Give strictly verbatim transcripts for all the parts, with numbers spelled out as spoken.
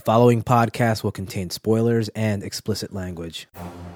following podcast will contain spoilers and explicit language.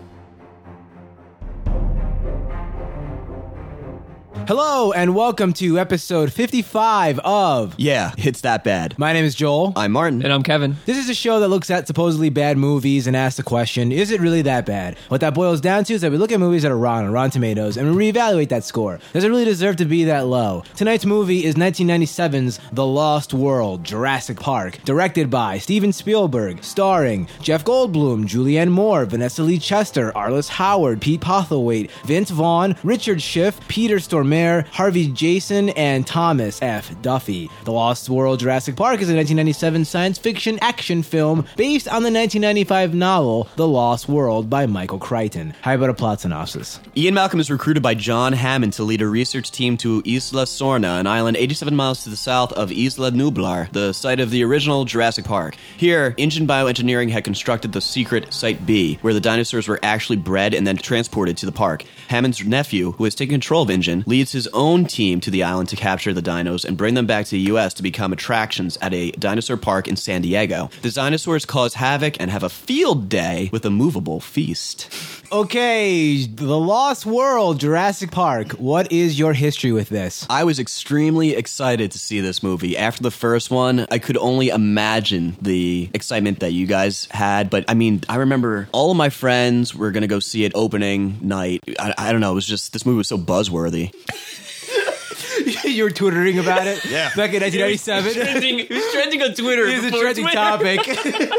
Hello, and welcome to episode fifty-five of... Yeah, it's that bad. My name is Joel. I'm Martin. And I'm Kevin. This is a show that looks at supposedly bad movies and asks the question, is it really that bad? What that boils down to is that we look at movies that are rotten on Rotten Tomatoes and we reevaluate that score. Does it really deserve to be that low? Tonight's movie is nineteen ninety-seven's The Lost World, Jurassic Park, directed by Steven Spielberg, starring Jeff Goldblum, Julianne Moore, Vanessa Lee Chester, Arliss Howard, Pete Postlethwaite, Vince Vaughn, Richard Schiff, Peter Stormare, Harvey Jason, and Thomas F. Duffy. The Lost World Jurassic Park is a nineteen ninety-seven science fiction action film based on the nineteen ninety-five novel The Lost World by Michael Crichton. How about a plot synopsis? Ian Malcolm is recruited by John Hammond to lead a research team to Isla Sorna, an island eighty-seven miles to the south of Isla Nublar, the site of the original Jurassic Park. Here, Ingen Bioengineering had constructed the secret Site B, where the dinosaurs were actually bred and then transported to the park. Hammond's nephew, who has taken control of Ingen, leads his own team to the island to capture the dinos and bring them back to the U S to become attractions at a dinosaur park in San Diego. The dinosaurs cause havoc and have a field day with a movable feast. Okay, The Lost World, Jurassic Park. What is your history with this? I was extremely excited to see this movie. After the first one, I could only imagine the excitement that you guys had. But I mean, I remember all of my friends were going to go see it opening night. I, I don't know. It was just, this movie was so buzzworthy. You were twittering about it? Yeah. Back in nineteen ninety-seven? It was trending, it was trending on Twitter. It is a before trending Twitter. topic.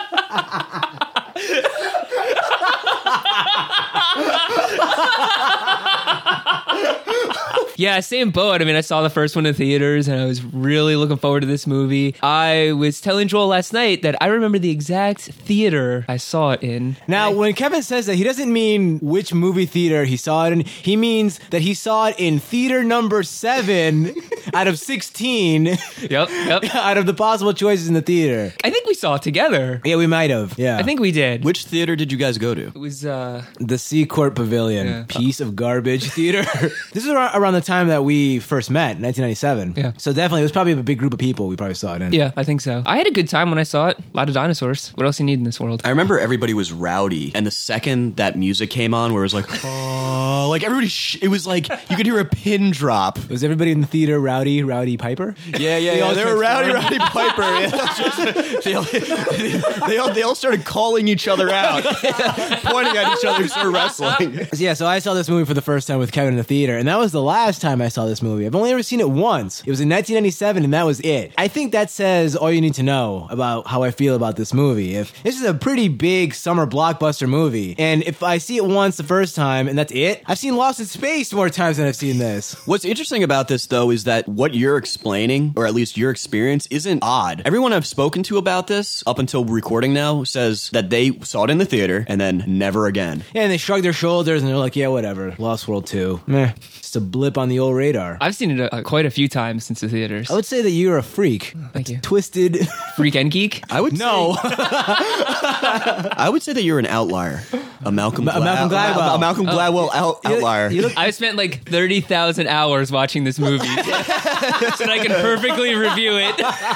Yeah, same boat. I mean, I saw the first one in theaters, and I was really looking forward to this movie. I was telling Joel last night that I remember the exact theater I saw it in. Now, when Kevin says that, he doesn't mean which movie theater he saw it in. He means that he saw it in theater number seven out of sixteen. Yep, yep. Out of the possible choices in the theater. I think we saw it together. Yeah, we might have. Yeah. I think we did. Which theater did you guys go to? It was, uh... The Seacourt Pavilion. Yeah. Piece of garbage theater. This is around, around the time that we first met, nineteen ninety-seven. Yeah. So definitely, it was probably a big group of people we probably saw it in. Yeah, I think so. I had a good time when I saw it. A lot of dinosaurs. What else you need in this world? I remember everybody was rowdy, and the second that music came on, where it was like, oh, like everybody, sh- it was like you could hear a pin drop. Was everybody in the theater rowdy, rowdy Piper? Yeah, yeah, yeah. They were rowdy, rowdy Piper. Yeah. they, all, they, all, they all started calling each other out, pointing at each other, started wrestling. Yeah, so I saw this movie for the first time with Kevin in the theater, and that was the last time I saw this movie. I've only ever seen it once. It was in nineteen ninety-seven, and that was it. I think that says all you need to know about how I feel about this movie. If this is a pretty big summer blockbuster movie, and if I see it once the first time, and that's it, I've seen Lost in Space more times than I've seen this. What's interesting about this, though, is that what you're explaining, or at least your experience, isn't odd. Everyone I've spoken to about this, up until recording now, says that they saw it in the theater, and then never again. Yeah, and they shrug their shoulders, and they're like, yeah, whatever. Lost World two. Meh. Just a blip on the old radar. I've seen it uh, quite a few times since the theaters. I would say that you're a freak. Thank you. Twisted. Freak and geek? I would No. say, I would say that you're an outlier. A Malcolm, A Malcolm Gladwell. A Malcolm Gladwell out, You look- outlier. you look- I've spent like thirty thousand hours watching this movie so that I can perfectly review it.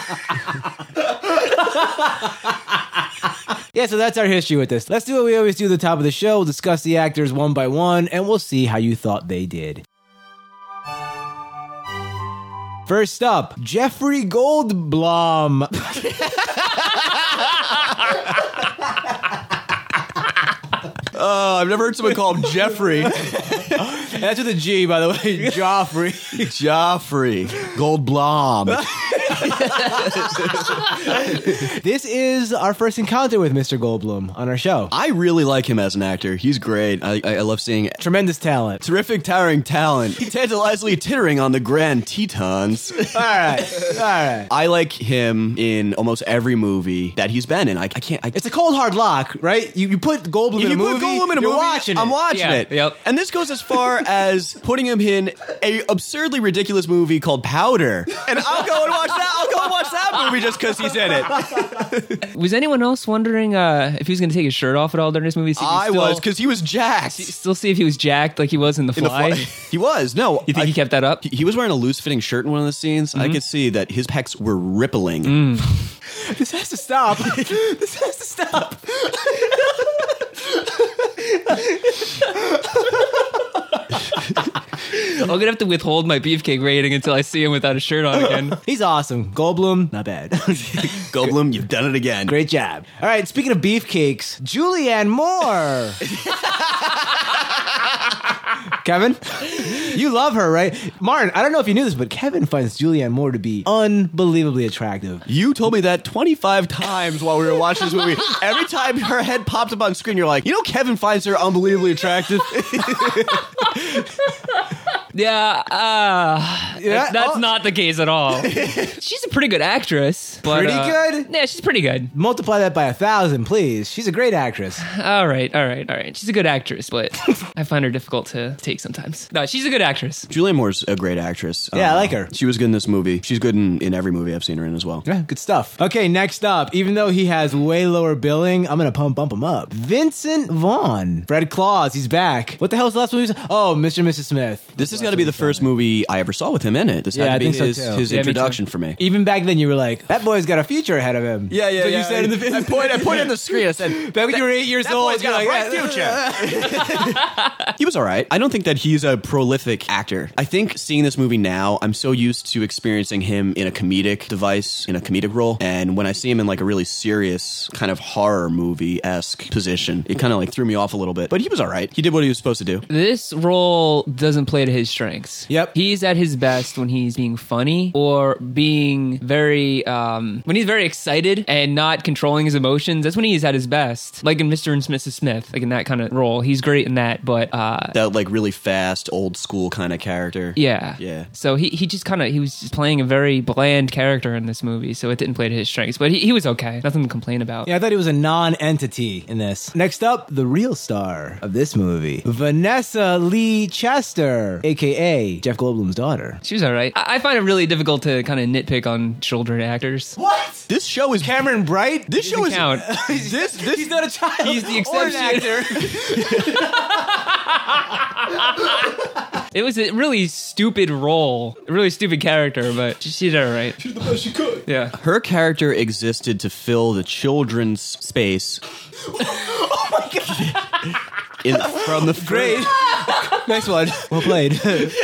Yeah, so that's our history with this. Let's do what we always do at the top of the show. We'll discuss the actors one by one, and we'll see how you thought they did. First up, Jeffrey Goldblum. Oh, I've never heard someone call him Jeffrey. That's with a G, by the way. Joffrey. Joffrey Goldblum. This is our first encounter with Mister Goldblum on our show. I really like him as an actor. He's great. I, I, I love seeing it. Tremendous talent. Terrific, towering talent. Tantalizingly tittering on the Grand Tetons. All right. All right. I like him in almost every movie that he's been in. I, I can't. I, It's a cold hard lock, right? You, you put Goldblum if in a you movie, put Goldblum in a you're movie, watching it. I'm watching Yeah, it. yep. And this goes as far as putting him in a absurdly ridiculous movie called Powder. And I'll go and watch that. I'll go and watch that that movie just because he's in it. Was anyone else wondering uh, if he was going to take his shirt off at all during this movie? See if he I still, was, because he was jacked. Still see if he was jacked like he was in The In the Fly? fly. He was. No. You think I- he kept that up? He, he was wearing a loose-fitting shirt in one of the scenes. I could see that his pecs were rippling. This has to stop. This has to stop. I'm going to have to withhold my beefcake rating until I see him without a shirt on again. He's awesome. Goldblum, not bad. Goldblum, you've done it again. Great job. All right, speaking of beefcakes, Julianne Moore. Kevin, you love her, right? Martin, I don't know if you knew this, but Kevin finds Julianne Moore to be unbelievably attractive. You told me that twenty-five times while we were watching this movie. Every time her head popped up on screen, you're like, you know, Kevin finds her unbelievably attractive. Yeah, uh, Yeah? that's Oh. not the case at all. She's a pretty good actress. But, Pretty uh, good? Yeah, she's pretty good. Multiply that by a thousand, please. She's a great actress. All right, all right, all right. She's a good actress, but I find her difficult to take sometimes. No, she's a good actress. Julianne Moore's a great actress. Yeah, I like her. She was good in this movie. She's good in, in every movie I've seen her in as well. Yeah, good stuff. Okay, next up, even though he has way lower billing, I'm gonna pump bump him up. Vincent Vaughn. Fred Claus, he's back. What the hell's the last movie? Oh, Mister and Missus Smith. This has got to be the first movie I ever saw with him in it. This Yeah, had I to be think so his, too. his Yeah, me too. introduction for me. Even back then, you were like, that boy's got a future ahead of him. Yeah, yeah, so yeah. you said in the I pointed, I pointed in the screen. I said, back when you were eight years that old, boy's you're got a like, bright yeah. future. He was all right. I don't think that he's a prolific actor. I think seeing this movie now, I'm so used to experiencing him in a comedic device, in a comedic role. And when I see him in like a really serious kind of horror movie-esque position, it kind of like threw me off a little bit. But he was all right. He did what he was supposed to do. This role doesn't play to his strengths. Yep. He's at his best when he's being funny or being very, um, when he's very excited and not controlling his emotions. That's when he's at his best. Like in Mister and Missus Smith, like in that kind of role. He's great in that, but, uh, That like really fast, old school kind of character. yeah. Yeah. So he, he just kind of, he was just playing a very bland character in this movie, so it didn't play to his strengths, but he, he was okay. Nothing to complain about. Yeah, I thought he was a non-entity in this. Next up, the real star of this movie, Vanessa Lee Chester, a k a. Jeff Goldblum's daughter. She was all right. I, I find it really difficult to kind of nitpick on children actors. What? This show is Cameron Bright? This show Doesn't is count. this this He's not a child. He's the or an exception. actor. It was a really stupid role, a really stupid character, but she, she did all right. the best she could. Yeah. Her character existed to fill the children's space. Oh my god. In, from the Great. Next one. Well played.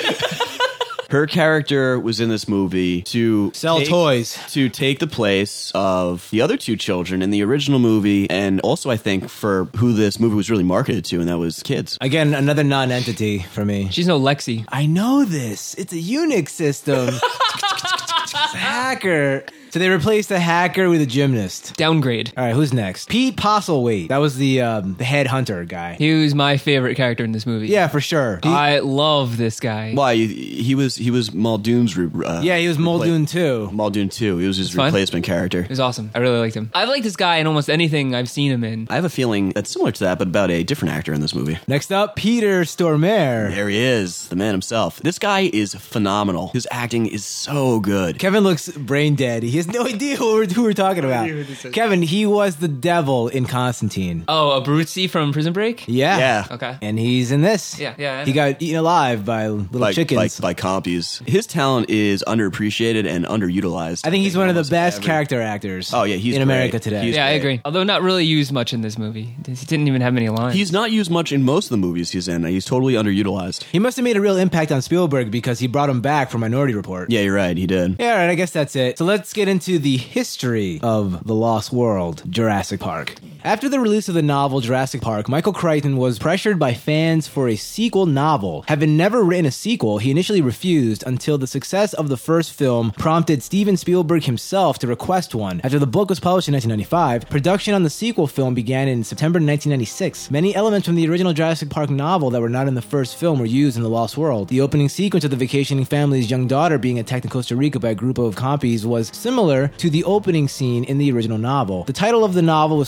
Her character was in this movie to Sell take- toys. to take the place of the other two children in the original movie, and also I think for who this movie was really marketed to, and that was kids. Again, another non-entity for me. She's no Lexi. I know this. It's a Unix system. It's a hacker. So they replaced the hacker with a gymnast. Downgrade. All right, who's next? Pete Postlethwaite. That was the um, the head hunter guy. He was my favorite character in this movie. Yeah, for sure. He- I love this guy. Why he was he was Muldoon's uh, yeah, he was Muldoon too. Muldoon too. He was his fun. replacement character. It was awesome. I really liked him. I've liked this guy in almost anything I've seen him in. I have a feeling that's similar to that, but about a different actor in this movie. Next up, Peter Stormare. There he is, the man himself. This guy is phenomenal. His acting is so good. Kevin looks brain dead. He has no idea who we're, who we're talking about. Kevin, he was the devil in Constantine. Oh, Abruzzi from Prison Break? Yeah. Yeah. Okay. And he's in this. Yeah, yeah, I He know. got eaten alive by little By, chickens. by, by compies. His talent is underappreciated and underutilized. I think he's one of the almost best ever. character actors. Oh, yeah, he's in great. America today. He's Yeah, I great. agree. Although not really used much in this movie. He didn't even have many lines. He's not used much in most of the movies he's in. He's totally underutilized. He must have made a real impact on Spielberg because he brought him back for Minority Report. Yeah, you're right. He did. Yeah, all right, I guess that's it. So let's get into the history of The Lost World, Jurassic Park. After the release of the novel Jurassic Park, Michael Crichton was pressured by fans for a sequel novel. Having never written a sequel, he initially refused until the success of the first film prompted Steven Spielberg himself to request one. After the book was published in nineteen ninety-five, production on the sequel film began in September nineteen ninety-six. Many elements from the original Jurassic Park novel that were not in the first film were used in The Lost World. The opening sequence of the vacationing family's young daughter being attacked in Costa Rica by a group of compies was similar to the opening scene in the original novel. The title of the novel was simply The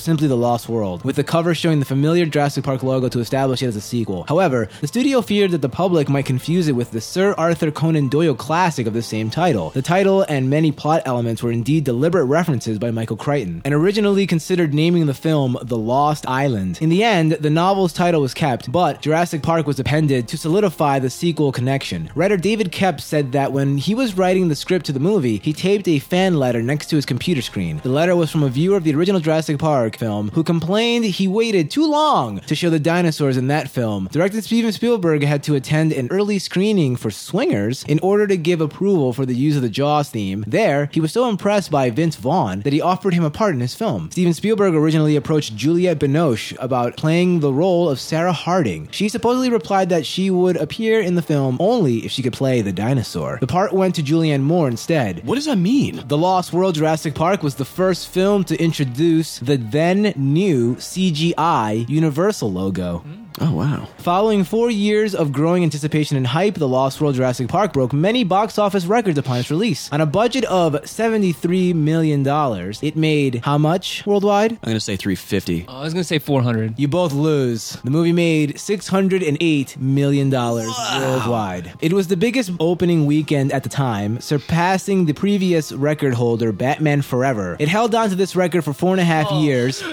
Lost World, with the cover showing the familiar Jurassic Park logo to establish it as a sequel. However, the studio feared that the public might confuse it with the Sir Arthur Conan Doyle classic of the same title. The title and many plot elements were indeed deliberate references by Michael Crichton, and originally considered naming the film The Lost Island. In the end, the novel's title was kept, but Jurassic Park was appended to solidify the sequel connection. Writer David Koepp said that when he was writing the script to the movie, he taped a fan letter next to his computer screen. The letter was from a viewer of the original Jurassic Park film who complained he waited too long to show the dinosaurs in that film. Director Steven Spielberg had to attend an early screening for Swingers in order to give approval for the use of the Jaws theme. There, he was so impressed by Vince Vaughn that he offered him a part in his film. Steven Spielberg originally approached Juliette Binoche about playing the role of Sarah Harding. She supposedly replied that she would appear in the film only if she could play the dinosaur. The part went to Julianne Moore instead. What does that mean? The Lost World Jurassic Park was the first film to introduce the then new C G I Universal logo. Oh, wow. Following four years of growing anticipation and hype, The Lost World Jurassic Park broke many box office records upon its release. On a budget of seventy-three million dollars, it made how much worldwide? I'm going to say three hundred fifty. Oh, I was gonna say four hundred. You both lose. The movie made six hundred eight million dollars worldwide. It was the biggest opening weekend at the time, surpassing the previous record holder, Batman Forever. It held on to this record for four and a half Oh. years.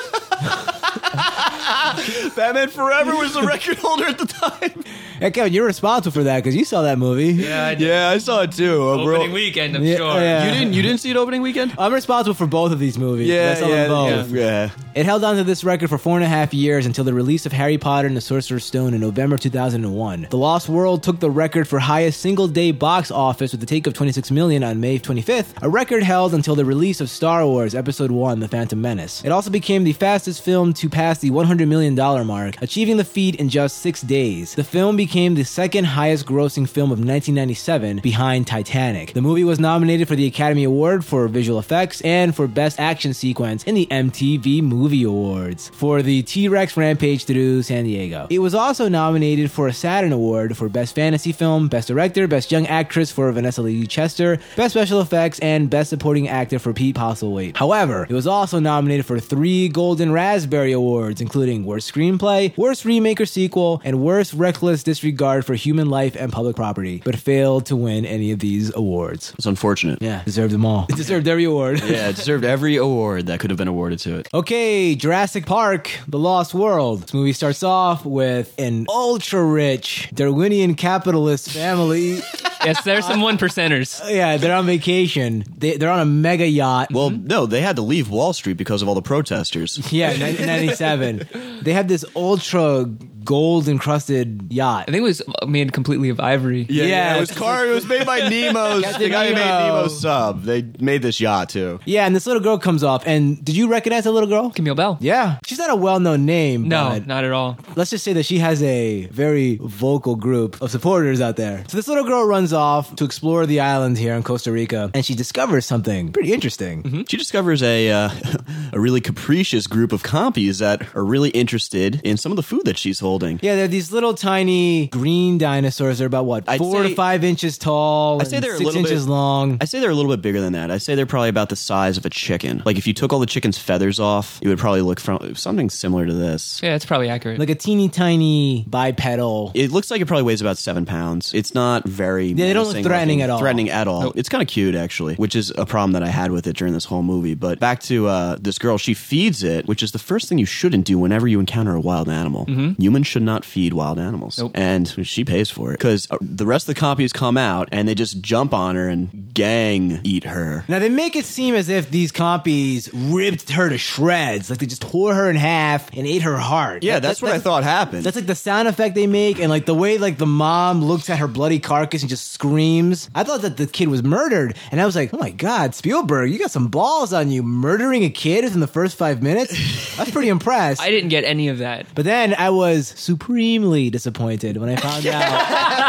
Batman Forever was the record holder at the time. Hey, Kevin, you're responsible for that because you saw that movie. Yeah, I did. Yeah, I saw it too. Uh, we're- Opening weekend, I'm Yeah, sure. yeah. You didn't. You didn't see it opening weekend? I'm responsible for both of these movies. I saw them both. yeah. It held on to this record for four and a half years until the release of Harry Potter and the Sorcerer's Stone in November two thousand one. The Lost World took the record for highest single-day box office with a take of twenty-six million dollars on May twenty-fifth, a record held until the release of Star Wars Episode one, The Phantom Menace. It also became the fastest film to pass the one hundred million dollars mark, achieving the feat in just six days. The film became the second highest grossing film of nineteen ninety-seven, behind Titanic. The movie was nominated for the Academy Award for Visual Effects and for Best Action Sequence in the M T V Movie Awards for the T-Rex Rampage through San Diego. It was also nominated for a Saturn Award for Best Fantasy Film, Best Director, Best Young Actress for Vanessa Lee Chester, Best Special Effects, and Best Supporting Actor for Pete Postlethwaite. However, it was also nominated for three Golden Raspberry Awards, including Worst Screenplay, Worst Remake or Sequel, and Worst Reckless Disregard for Human Life and Public Property, but failed to win any of these awards. It's unfortunate. Yeah, deserved them all. It deserved every award. Yeah, it deserved every award that could have been awarded to it. Okay, Jurassic Park, The Lost World. This movie starts off with an ultra-rich Darwinian capitalist family. Yes, there's some one percenters. Yeah, they're on vacation. They, they're on a mega yacht. Well, no, they had to leave Wall Street because of all the protesters. Yeah, nineteen ninety-seven. They had this ultra gold encrusted yacht. I think it was made completely of ivory. Yeah, Yeah, it was car. It was made by Nemo's. Captain the guy who made Nemo. Nemo's sub. They made this yacht too. Yeah, and this little girl comes up. And did you recognize that little girl? Camille Bell. Yeah. She's not a well-known name. No, but not at all. let's just say that she has a very vocal group of supporters out there. So this little girl runs off to explore the island here in Costa Rica, and she discovers something pretty interesting. Mm-hmm. She discovers a uh, a really capricious group of compies that are really interested in some of the food that she's holding. Yeah, they're these little tiny green dinosaurs. They're about, what, I'd four say- to five inches tall I'd say and they're a six little inches bit- long. I say they're a little bit bigger than that. I say they're probably about the size of a chicken. Like if you took all the chicken's feathers off, it would probably look from something similar to this. Yeah, it's probably accurate. Like a teeny tiny bipedal. It looks like it probably weighs about seven pounds. It's not very they don't look menacing threatening looking. at all. Threatening at all. Nope. It's kind of cute actually, which is a problem that I had with it during this whole movie. But back to uh, this girl, she feeds it, which is the first thing you shouldn't do whenever you encounter a wild animal. Mm-hmm. Humans should not feed wild animals, Nope. and she pays for it because the rest of the compies come out and they just jump on her and gang eat her. Now, they make it seem as if these compies ripped her to shreds. Like, they just tore her in half and ate her heart. Yeah, That- that's that- what I thought happened. That's like the sound effect they make, and like the way like the mom looks at her bloody carcass and just screams. I thought that the kid was murdered, and I was like, oh my god, Spielberg, you got some balls on you, murdering a kid within the first five minutes. That's pretty impressed. I didn't get any of that. But then I was supremely disappointed when I found out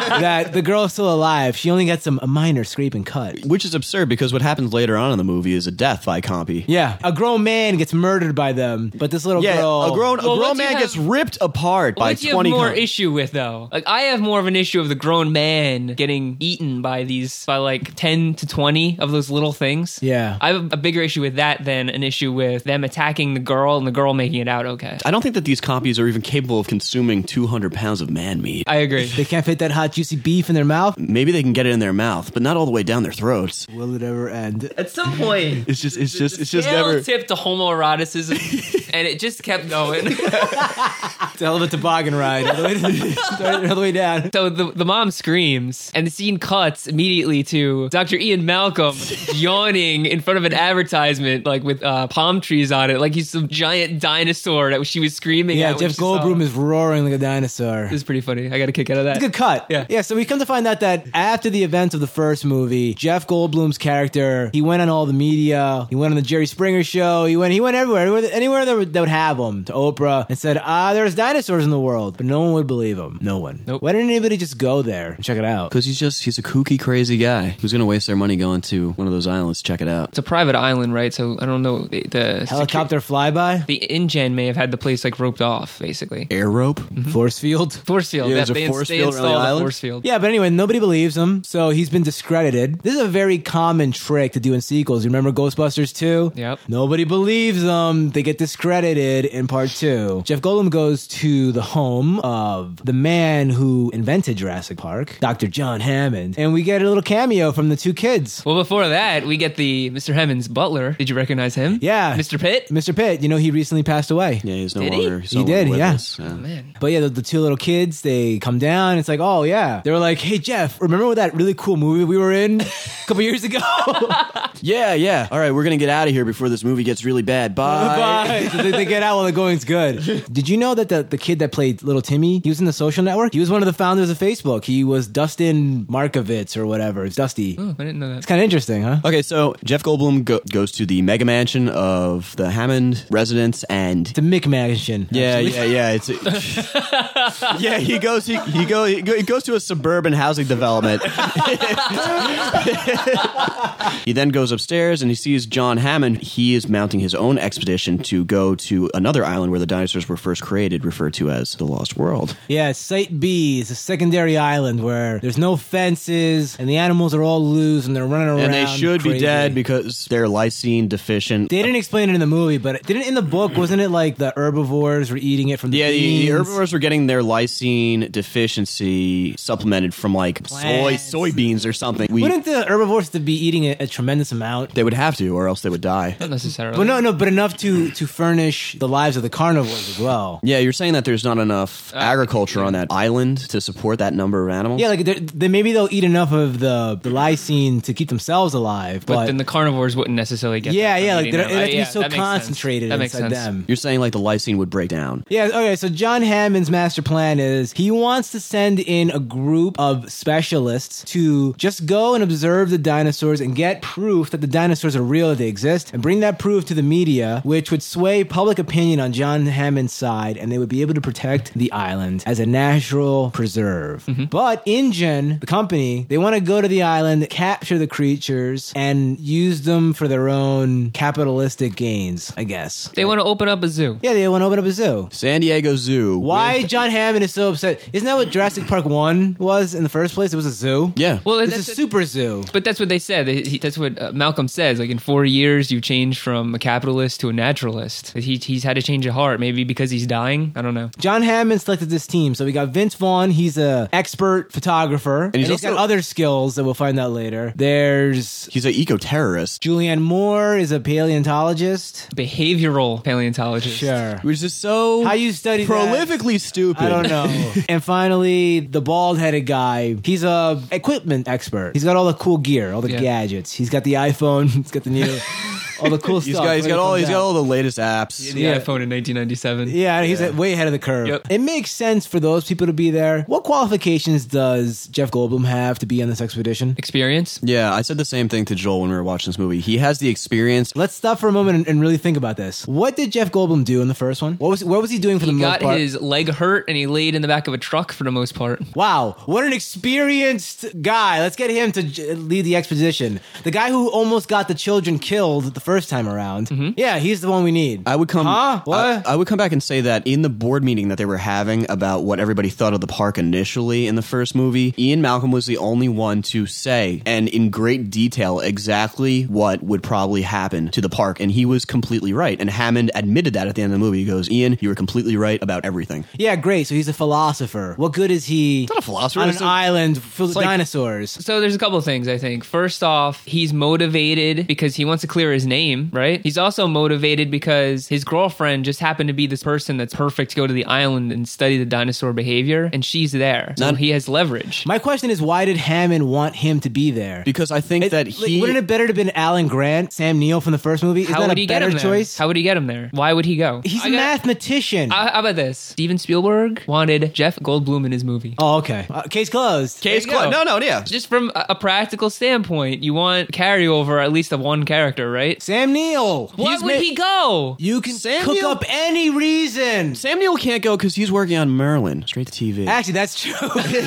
that the girl's still alive. She only gets some a minor scraping cut. Which is absurd because what happens later on in the movie is a death by Compy. Yeah, a grown man gets murdered by them, but this little Yeah, girl. a grown Well, a grown what do you man have- gets ripped apart by What do you have twenty. more com- issue with though? Like I have more of an issue of the grown man getting eaten by these by like ten to twenty of those little things. Yeah. I have a bigger issue with that than an issue with them attacking the girl and the girl making it out okay. I don't think that these Compies are even capable of consuming two hundred pounds of man meat. I agree. They can't fit that hot, juicy beef in their mouth. Maybe they can get it in their mouth, but not all the way down their throats. Will it ever end? At some point, It's just, it's just, it's just scale never. tipped to homoeroticism, and it just kept going. It's a hell of a toboggan ride all the way, all the way down. So the, the mom screams, and the scene cuts immediately to Doctor Ian Malcolm yawning in front of an advertisement, like with uh, palm trees on it, like he's some giant dinosaur that she was screaming Yeah, at. when Jeff she saw Goldblum him. is roaring like a dinosaur. This is pretty funny. I got a kick out of that. It's a good cut. Yeah. Yeah, so we come to find out that after the events of the first movie, Jeff Goldblum's character, he went on all the media, he went on the Jerry Springer show, he went he went everywhere, anywhere, anywhere that would, that would have him, to Oprah, and said, ah, there's dinosaurs in the world. But no one would believe him. No one. Nope. Why didn't anybody just go there and check it out? Because he's just, he's a kooky, crazy guy who's going to waste their money going to one of those islands to check it out. It's a private island, right? So I don't know. The, the Helicopter flyby? The InGen may have had the place like roped off, basically. Air rope? Force field? Force field. Yeah, Yeah, there's a they, force they field around the installed a island? force field. Yeah, but anyway, nobody believes him, so he's been discredited. This is a very common trick to do in sequels. You remember Ghostbusters two? Yep. Nobody believes them. They get discredited in part two. Jeff Goldblum goes to the home of the man who invented Jurassic Park, Doctor John Hammond, and we get a little cameo from the two kids. Well, before that, we get the Mister Hammond's butler. Did you recognize him? Yeah. Mister Pitt? Mister Pitt, you know, he recently passed away. Yeah, he's no Did he? longer. He's He no longer did, with yeah. us. Oh, man. But yeah, the, the two little kids, they come down. It's like, oh, yeah. They were like, hey, Jeff, remember what that really cool movie we were in a couple years ago? Yeah, yeah. All right, we're going to get out of here before this movie gets really bad. Bye. Bye. So they, they get out while the going's good. Did you know that the, the kid that played Little Timmy, he was in The Social Network? He was one of the founders of Facebook. He was Dustin Markovitz or whatever. It's Dusty. Oh, I didn't know that. It's kind of interesting, huh? Okay, so Jeff Goldblum go- goes to the mega mansion of the Hammond residence, and It's a Mick Mansion. yeah, actually. yeah, yeah. It's yeah. He goes. He, he go. He go- he goes to a suburban housing development. He then goes upstairs and he sees John Hammond. He is mounting his own expedition to go to another island where the dinosaurs were first created, referred to as the Lost World. Yeah, Site B is a secondary island where there's no fences and the animals are all loose and they're running around. And they should be crazy. dead because they're lysine deficient. They didn't explain it in the movie, but didn't in the book, wasn't it like the herbivores were eating it from the Yeah, the, the beans? herbivores were getting their lysine deficiency supplemented from like soy Plants. soybeans or something. We, Wouldn't the herbivores to be eating a, a tremendous amount? they would have to, or else they would die. Not necessarily. But no, no, but enough to to furnish the lives of the carnivores as well. Yeah, you're saying that there's not enough agriculture on that island to support that number of animals? Yeah, like they're- they maybe they'll eat enough of the the lysine to keep themselves alive, But but, then the carnivores wouldn't necessarily get yeah, that from yeah, like eating they're, them. it has to Yeah, be so that makes sense. concentrated That makes inside sense. them. You're saying like the lysine would break down. Yeah, okay, so John Hammond's master plan is he wants to send in a group of specialists to just go and observe the dinosaurs and get proof that the dinosaurs are real, that they exist, and bring that proof to the media, which would sway public opinion on John Hammond's side, and they would be able to protect the island as a natural preserve. But InGen, the company, they want to go to the island, capture the creatures, and use them for their own capitalistic gains, I guess. They want to open up a zoo. Yeah, they want to open up a zoo. San Diego Zoo. Why with- John Hammond is so upset? Isn't that what Jurassic Park one was in the first place? It was a zoo. Yeah. Well, It's that's a super zoo. But that's what they said. They- he- That's what uh, Malcolm says. Like in four years, you changed from a capitalist to a naturalist. He, he's had to change a heart, maybe because he's dying. I don't know. John Hammond selected this team. So we got Vince Vaughn. He's a expert photographer. And he's he's got also- other skills that we'll find out later. There's He's an eco-terrorist. Julianne Moore is a paleontologist. Behavioral paleontologist. Sure. Which is so How you study that? prolifically stupid. I don't know. And finally, the bald-headed guy. He's a equipment expert. He's got all the cool gear, all the Yeah. gadgets. He's got the iPhone. He's got the new all the cool He's stuff. got, he's when got it all comes he's got out. all the latest apps. The Yeah. iPhone in nineteen ninety-seven. Yeah, he's Yeah. way ahead of the curve. Yep. It makes sense for those people to be there. What qualifications does Jeff Goldblum have to be on this expedition? Experience. Yeah, I said the same thing to Joel when we were watching this movie. He has the experience. Let's stop for a moment and, and really think about this. What did Jeff Goldblum do in the first one? What was what was he doing for He the got most part? his leg hurt and he laid in the back of a truck for the most part. Wow, what an experienced guy. Let's get him to j- lead the expedition. The guy who almost got the children killed the first time around. Mm-hmm. Yeah, he's the one we need. I would come. Huh? What? I, I would come back and say that in the board meeting that they were having about what everybody thought of the park initially in the first movie, Ian Malcolm was the only one to say, and in great detail, exactly what would probably happen to the park, and he was completely right. And Hammond admitted that at the end of the movie. He goes, "Ian, you were completely right about everything." Yeah, great. So he's a philosopher. What good is he Not a philosopher. on an it's a- island filled with like- dinosaurs? So there's a couple of things, I think. First off, he's motivated because he wants to clear his name, right? He's also motivated because his girlfriend just happened to be this person that's perfect to go to the island and study the dinosaur behavior, and she's there. So Not- he has leverage. My question is, why did Hammond want him to be there? because I think It- that like, he wouldn't it better to have been Alan Grant, Sam Neill from the first movie? Is How that would a he get better him there? choice? How would he get him there? Why would he go? He's I a got- mathematician. Uh, How about this? Steven Spielberg wanted Jeff Goldblum in his movie. oh, okay. Uh, case closed. case There you closed. go. No, no, yeah. Just from a a practical standpoint, you want carryover at least of one character, right? Sam Neill. Why He's would ma- he go? You can Sam cook Neill? up any reason. Sam Neill can't go because he's working on Merlin, straight to T V. Actually, that's true.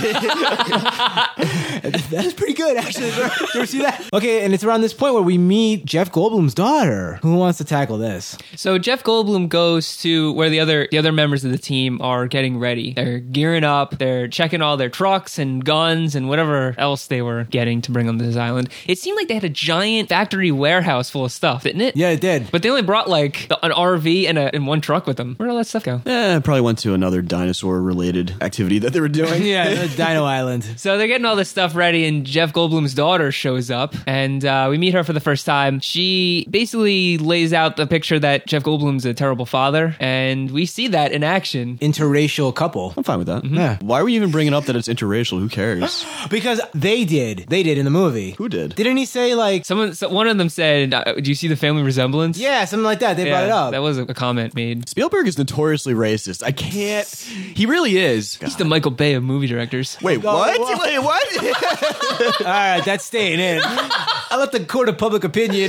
That's pretty good, actually. Did you ever see that? Okay, and it's around this point where we meet Jeff Goldblum's daughter. Who wants to tackle this? So Jeff Goldblum goes to where the other the other members of the team are getting ready. They're gearing up. They're checking all their trucks and guns and whatever else they were getting to bring on this island. It seemed like they had a giant factory warehouse full of stuff, didn't it? Yeah, it did. But they only brought like an R V and, a, and one truck with them. Where'd all that stuff go? Eh, probably went to another dinosaur-related activity that they were doing. Yeah, Dino Island. So they're getting all this stuff ready, and Jeff Goldblum's daughter shows up, and uh, we meet her for the first time. She basically lays out the picture that Jeff Goldblum's a terrible father, and we see that in action. Interracial couple. I'm fine with that. Yeah. Why are we even bringing up that it's interracial? Who cares? Because they did. They did in the movie. Who did? Didn't he say, like, Someone, so one of them said, uh, "Do you see the family resemblance?" yeah, something like that? They Yeah, brought it up. that was a, a comment made. Spielberg is notoriously racist. I can't. He really is. He's the Michael Bay of movie directors. Wait, God, what? what? Wait, what? All right, that's staying in. I let the court of public opinion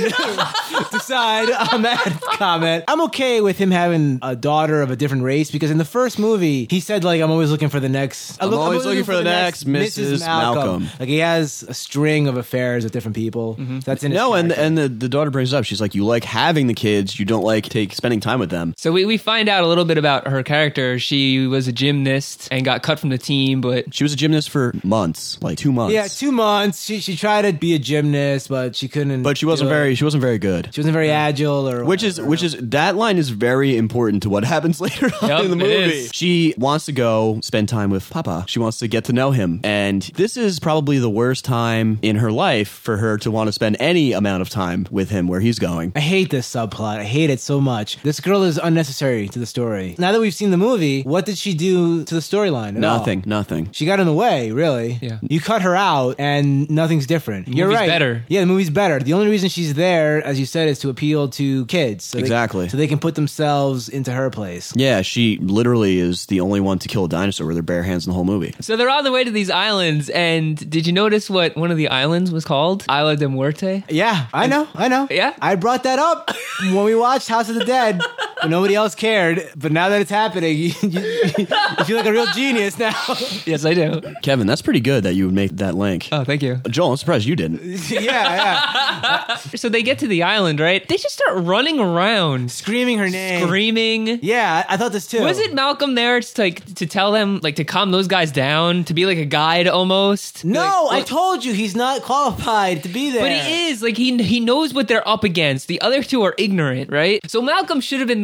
decide on that comment. I'm okay with him having a daughter of a different race because in the first movie, he said, like, I'm always looking for the next... I'm always looking for the next Missus Malcolm. Like, he has a string of affairs with different people. Mm-hmm. That's in his No, and character. and the, the daughter brings it up. She's like, you like having the kids, you don't like take spending time with them. So we, we find out a little bit about her character. She was a gymnast and got cut from the team, but She was a gymnast for months, like two months. Yeah, two months. She she tried to be a gymnast, but she couldn't. But she wasn't do it. very. She wasn't very good. She wasn't very agile, or Which is which is that line is very important to what happens later on Yep, in the it movie. is. She wants to go spend time with Papa. She wants to get to know him, and this is probably the worst time in her life for her to want to spend any amount of time with him where he's going. I hate this subplot. I hate it so much. This girl is unnecessary to the story. Now that we've seen the movie, what did she do to the storyline? at all? Nothing. Nothing. She got in the way, really. Yeah. You cut her out, and nothing's different. You're movie's right. better. Yeah, the movie's better. The only reason she's there, as you said, is to appeal to kids. So they- Exactly. so they can put themselves into her place. Yeah, she literally is the only one to kill a dinosaur with her bare hands in the whole movie. so they're on the way to these islands. And did you notice what one of the islands was called? Isla de Muerte. Yeah, I know, I know. Yeah? I brought that up when we watched House of the Dead, but nobody else cared. But now that it's happening, you, you, you feel like a real genius now. Yes, I do. Kevin, that's pretty good that you would make that link. Oh, thank you. Joel, I'm surprised you didn't. yeah, yeah. So they get to the island, right? They just start running around, Screaming her name. screaming. Yeah, I, I thought this too. Was it Malcolm there to like to tell them like to calm those guys down, to be like a guide almost? No, Like, I well, told you he's not qualified to be there. But he is like he he knows what they're up against. The other two are ignorant, right? So Malcolm should have been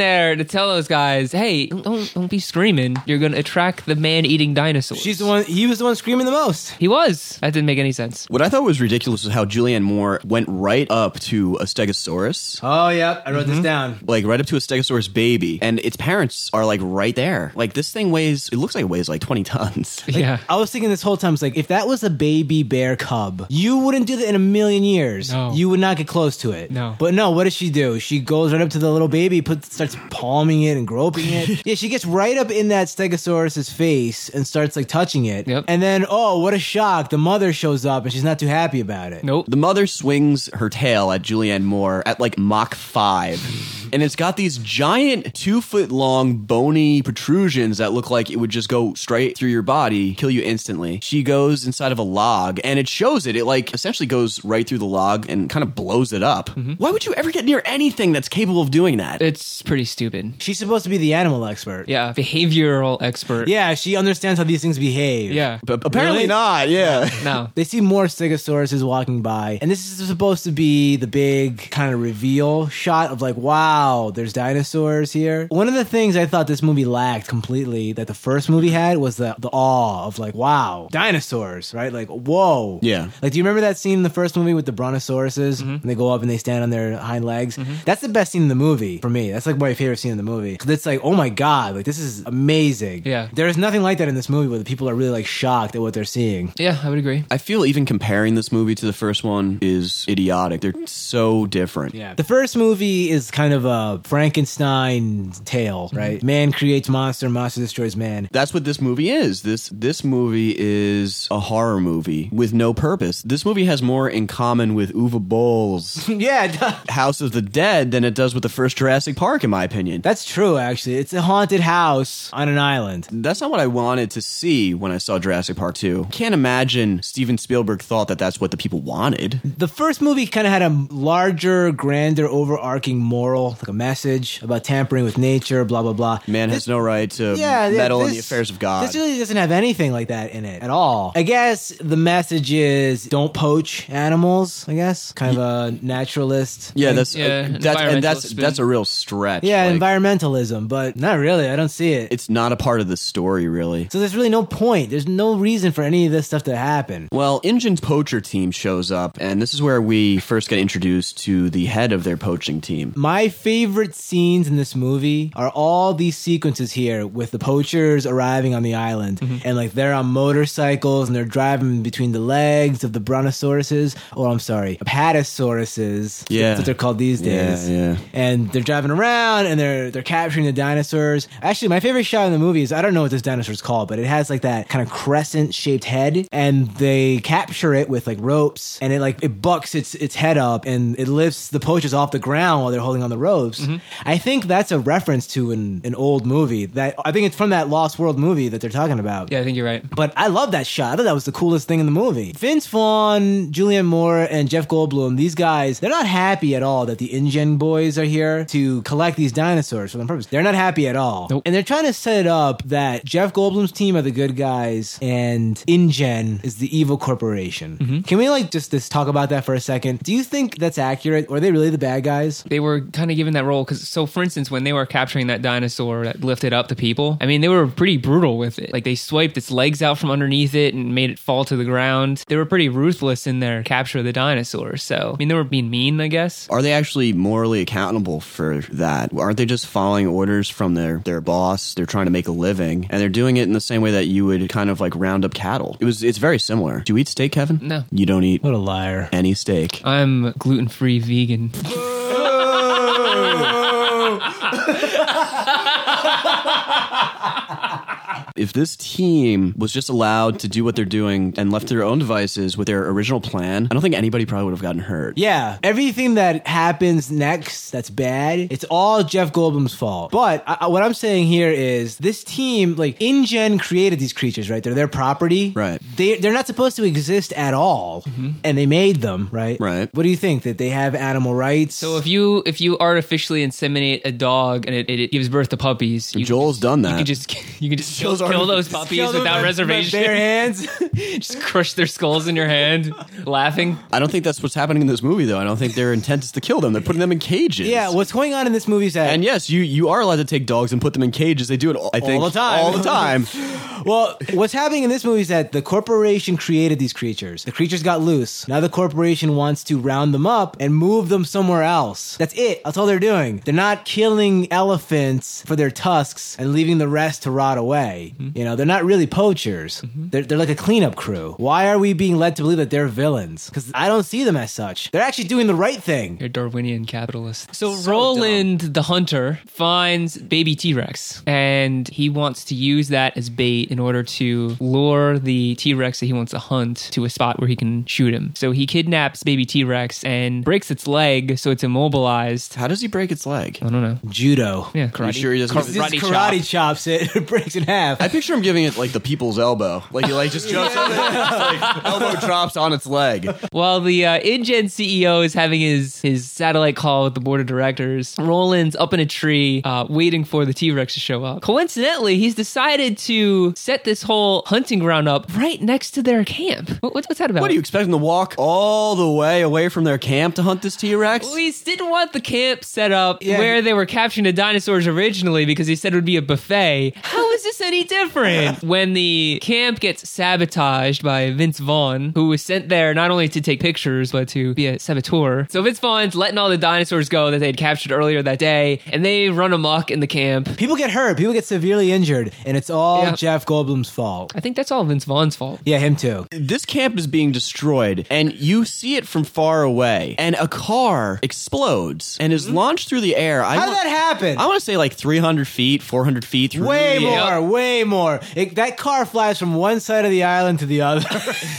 there to tell those guys, hey, don't don't be screaming. You're going to attract the man-eating dinosaurs. She's the one. He was the one screaming the most. He was. That didn't make any sense. What I thought was ridiculous was how Julianne Moore went right up to a Stegosaurus. Oh, yeah. I wrote Mm-hmm. this down. Like right up to a Stegosaurus baby, and its parents are like right there. Like this thing weighs, it looks like it weighs like twenty tons. Yeah. I was thinking this whole time, it's like, if that was a baby bear cub, you wouldn't do that in a million years. No. You would not get close to it. No. But no, what does she do? She goes right up to the little baby, puts, starts palming it and groping it. Yeah, she gets right up in that Stegosaurus's face and starts like touching it. Yep. And then, oh, what a shock. The mother shows up and she's not too happy about it. Nope. The mother swings her tail at Julianne Moore at like Mach five. And it's got these giant two foot long bony protrusions that look like it would just go straight through your body, kill you instantly. She goes inside of a log and it shows it. It like essentially goes right through the log and kind of blows it up. Mm-hmm. Why would you ever get near anything that's capable of doing that? It's pretty stupid. She's supposed to be the animal expert. Yeah. Behavioral expert. Yeah, she understands how these things behave. Yeah. But apparently Really? not, yeah. No. They see more Stegosauruses walking by, and this is supposed to be the big kind of reveal shot of like, wow, there's dinosaurs here. One of the things I thought this movie lacked completely that the first movie had was the, the awe of like, wow, dinosaurs, right? Like, whoa. Yeah. Like, do you remember that scene in the first movie with the brontosauruses? Mm-hmm. And they go up and they stand on their hind legs? That's the best scene in the movie for me. That's like my favorite scene in the movie. 'Cause it's like, oh my God, like this is amazing. Yeah. There's nothing like that in this movie where the people are really like shocked at what they're seeing. Yeah, I would agree. I feel even comparing this movie to the first one is idiotic. They're so different. Yeah. The first movie is kind of a Frankenstein tale, right? Man creates monster, monster destroys man. That's what this movie is. This this movie is a horror movie with no purpose. This movie has more in common with Uwe Boll's Yeah, it does. House of the Dead than it does with the first Jurassic Park, in my opinion. That's true, actually. It's a haunted house on an island. That's not what I wanted to see when I saw Jurassic Park two. Can't imagine Steven Spielberg thought that that's what the people wanted. The first movie kind of had a larger, grander, overarching moral, like a message about tampering with nature, blah, blah, blah. Man has This- no right to Yeah, yeah, meddle in this- the affairs of God. This really doesn't have anything like that in it at all. I guess the message is don't poach animals, I guess. Kind of a naturalist. yeah, thing. that's Yeah, uh, that's and environmentalist that's spin. that's a real stretch. Yeah, Like, environmentalism, but not really. I don't see it. it's not a part of the story, really. So there's really no point. There's no reason for any of this stuff to happen. Well, Injun's poacher team shows up, and this is where we first get introduced to the head of their poaching team. My favorite scenes in this movie are all these sequences here with the poachers arriving on the island. And like they're on motorcycles and they're driving between the legs of the brontosauruses. Or I'm sorry, apatosauruses. Yeah. That's what they're called these days. Yeah, yeah. And they're driving around and they're they're capturing the dinosaurs. Actually, my favorite shot in the movie is I don't know what this dinosaur's called, but it has like that kind of crescent shaped head, and they capture it with like ropes, and it like it bucks its its head up and it lifts the poachers off the ground while they're holding on the ropes. I think that's a reference to an, an old movie that I think it's from that Lost World movie that they're talking about. Yeah, I think you're right. But I love that shot. I thought that was the coolest thing in the movie. Vince Vaughn, Julianne Moore, and Jeff Goldblum, these guys, they're not happy at all that the InGen boys are here to collect these dinosaurs for them purpose. They're not happy at all. Nope. And they're trying to set it up that Jeff Goldblum's team are the good guys and InGen is the evil corporation. Can we like just, just talk about that for a second? Do you think that's accurate? Or are they really the bad guys? They were kind of given that role because, so for instance, when they were capturing that dinosaur that lifted up the people, I mean, they were pretty brutal with it. Like they swiped its legs out from underneath it and made it fall to the ground. They were pretty ruthless in their capture of the dinosaur. So, I mean, they were being mean, I guess. Are they actually morally accountable for that? Aren't they just following orders from their, their boss? They're trying to make a living, and they're doing it in the same way that you would kind of like round up cattle. It was it's very similar. Do you eat steak, Kevin? No. You don't eat What a liar. any steak. I'm gluten-free vegan. If this team was just allowed to do what they're doing and left to their own devices with their original plan, I don't think anybody probably would have gotten hurt. Yeah, everything that happens next that's bad, it's all Jeff Goldblum's fault. But I, what I'm saying here is this team, like InGen created these creatures, right? They're their property. Right. They, they're not supposed to exist at all. And they made them, right? Right. What do you think? That they have animal rights? So if you if you artificially inseminate a dog and it, it, it gives birth to puppies, you Joel's could just, done You that. could just you could just Joel's kill, kill those puppies Kill them without with- reservation. with bare hands. Just crush their skulls in your hand, laughing. I don't think that's what's happening in this movie, though. I don't think their intent is to kill them. They're putting them in cages. Yeah, what's going on in this movie is that And yes, you you are allowed to take dogs and put them in cages. They do it, all, I think, all the time. All the time. Well, what's happening in this movie is that the corporation created these creatures. The creatures got loose. Now the corporation wants to round them up and move them somewhere else. That's it. That's all they're doing. They're not killing elephants for their tusks and leaving the rest to rot away. Mm-hmm. You know, they're not really poachers. Mm-hmm. They're, they're like a cleanup crew. Why are we being led to believe that they're villains? Because I don't see them as such. They're actually doing the right thing. You're Darwinian capitalist. So, So Roland, the hunter, finds baby T-Rex, and he wants to use that as bait in order to lure the T-Rex that he wants to hunt to a spot where he can shoot him. So he kidnaps baby T-Rex and breaks its leg so it's immobilized. How does he break its leg? I don't know. Judo. Yeah, karate. You sure he doesn't? Kar- Just karate karate chop. chops it. It breaks in half. I picture him giving it like the people's elbow. Like he like just jumps on it, and just, like elbow drops on its leg. While the uh, InGen C E O is having his, his satellite call with the board of directors, Roland's up in a tree uh, waiting for the T-Rex to show up. Coincidentally, he's decided to set this whole hunting ground up right next to their camp. What, what's, what's that about? What, do you expect him to walk all the way away from their camp to hunt this T-Rex? Well, he didn't want the camp set up Yeah. where they were capturing the dinosaurs originally because he said it would be a buffet. How is this any different? When the camp gets sabotaged by Vince Vaughn, who was sent there not only to take pictures, but to be a saboteur. So Vince Vaughn's letting all the dinosaurs go that they had captured earlier that day, and they run amok in the camp. People get hurt. People get severely injured. And it's all Yeah. Jeff Goldblum's fault. I think that's all Vince Vaughn's fault. Yeah, him too. This camp is being destroyed, and you see it from far away, and a car explodes and is launched through the air. I How did want- that happen? I want to say like three hundred feet, four hundred feet through Way the more, air. way more. It, that car flies from one side of the island to the other.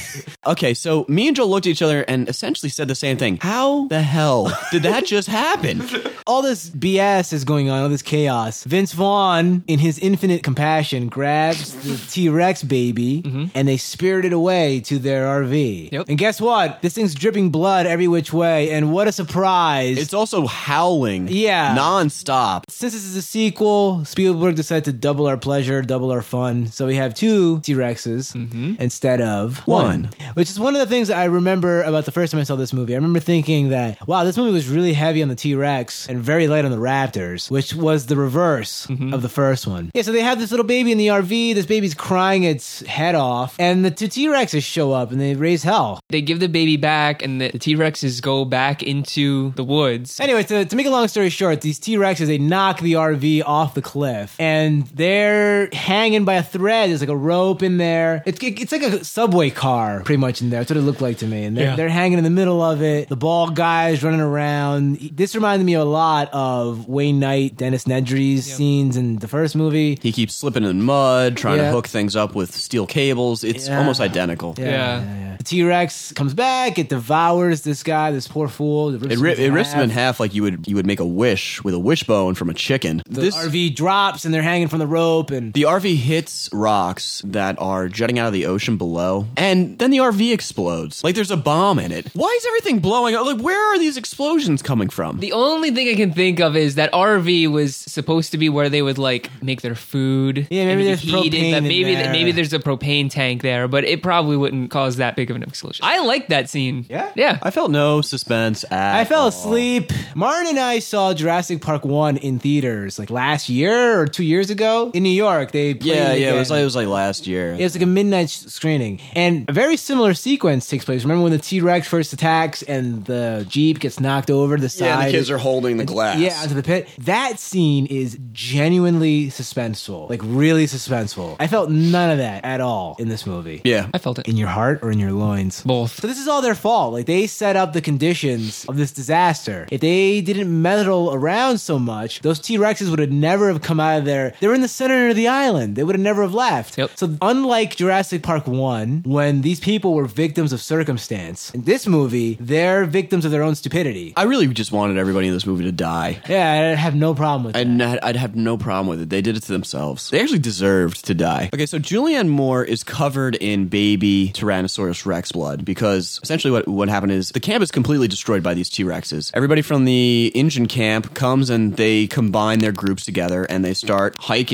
Okay, so me and Joel looked at each other and essentially said the same thing. How the hell did that just happen? All this B S is going on, all this chaos. Vince Vaughn, in his infinite compassion, grabs the T-Rex baby and they spirit it away to their R V. Yep. And guess what? This thing's dripping blood every which way, and what a surprise. It's also howling. Yeah. Nonstop. Since this is a sequel, Spielberg decided to double our pleasure, double our fun. So we have two T-Rexes instead of one. One. Which is one of the things I remember about the first time I saw this movie. I remember thinking that, wow, this movie was really heavy on the T-Rex and very light on the Raptors, which was the reverse of the first one. Yeah, so they have this little baby in the R V. This baby's crying its head off. And the two T-Rexes show up and they raise hell. They give the baby back, and the, the T-Rexes go back into the woods. Anyway, to, to make a long story short, these T-Rexes, they knock the R V off the cliff, and they're hanging by a thread. There's like a rope in there. It's, it's like a subway car, pretty much in there. That's what it looked like to me. And they're, Yeah. they're hanging in the middle of it. The bald guys running around. This reminded me a lot of Wayne Knight, Dennis Nedry's scenes in the first movie. He keeps slipping in mud, trying Yeah. to hook things up with steel cables. It's Yeah. almost identical. Yeah, Yeah. yeah, yeah. The T-Rex comes back. It devours this guy, this poor fool. It rips, It, him, rip, in it rips half. him in half like you would you would make a wish with a wishbone from a chicken. The This R V drops, and they're hanging from the rope, and the R V hits rocks that are jutting out of the ocean below, and then the R V explodes. Like there's a bomb in it. Why is everything blowing up? Like where are these explosions coming from? The only thing I can think of is that R V was supposed to be where they would like make their food. Yeah, maybe and there's heat it, propane but in maybe there. maybe there's a propane tank there, but it probably wouldn't cause that big of an explosion. I like that scene. Yeah? yeah. I felt no suspense at I fell all. asleep. Martin and I saw Jurassic Park one in theaters like last year or two years ago in New York. They played Yeah, it yeah, it again. was like it was like last year. It was like a midnight sh- screening, and a very similar sequence takes place. Remember when the T-Rex first attacks and the Jeep gets knocked over to the side? Yeah, and the kids are holding the glass. Yeah, onto the pit. That scene is genuinely suspenseful, like really suspenseful. I felt none of that at all in this movie. Yeah. I felt it. In your heart or in your loins? Both. So this is all their fault. Like they set up the conditions of this disaster. If they didn't meddle around so much, those T-Rexes would have never have come out of there. They were in the center of the island. They would have never have left. Yep. So unlike Jurassic Park one, when these people were victims of circumstance, in this movie, they're victims of their own stupidity. I really just wanted everybody in this movie to die. Yeah, I have no problem with that. I'd, not, I'd have no problem with it. They did it to themselves. They actually deserved to die. Okay, so Julianne Moore is covered in baby Tyrannosaurus Rex blood because essentially what, what happened is the camp is completely destroyed by these T-Rexes. Everybody from the InGen camp comes and they combine their groups together and they start hiking through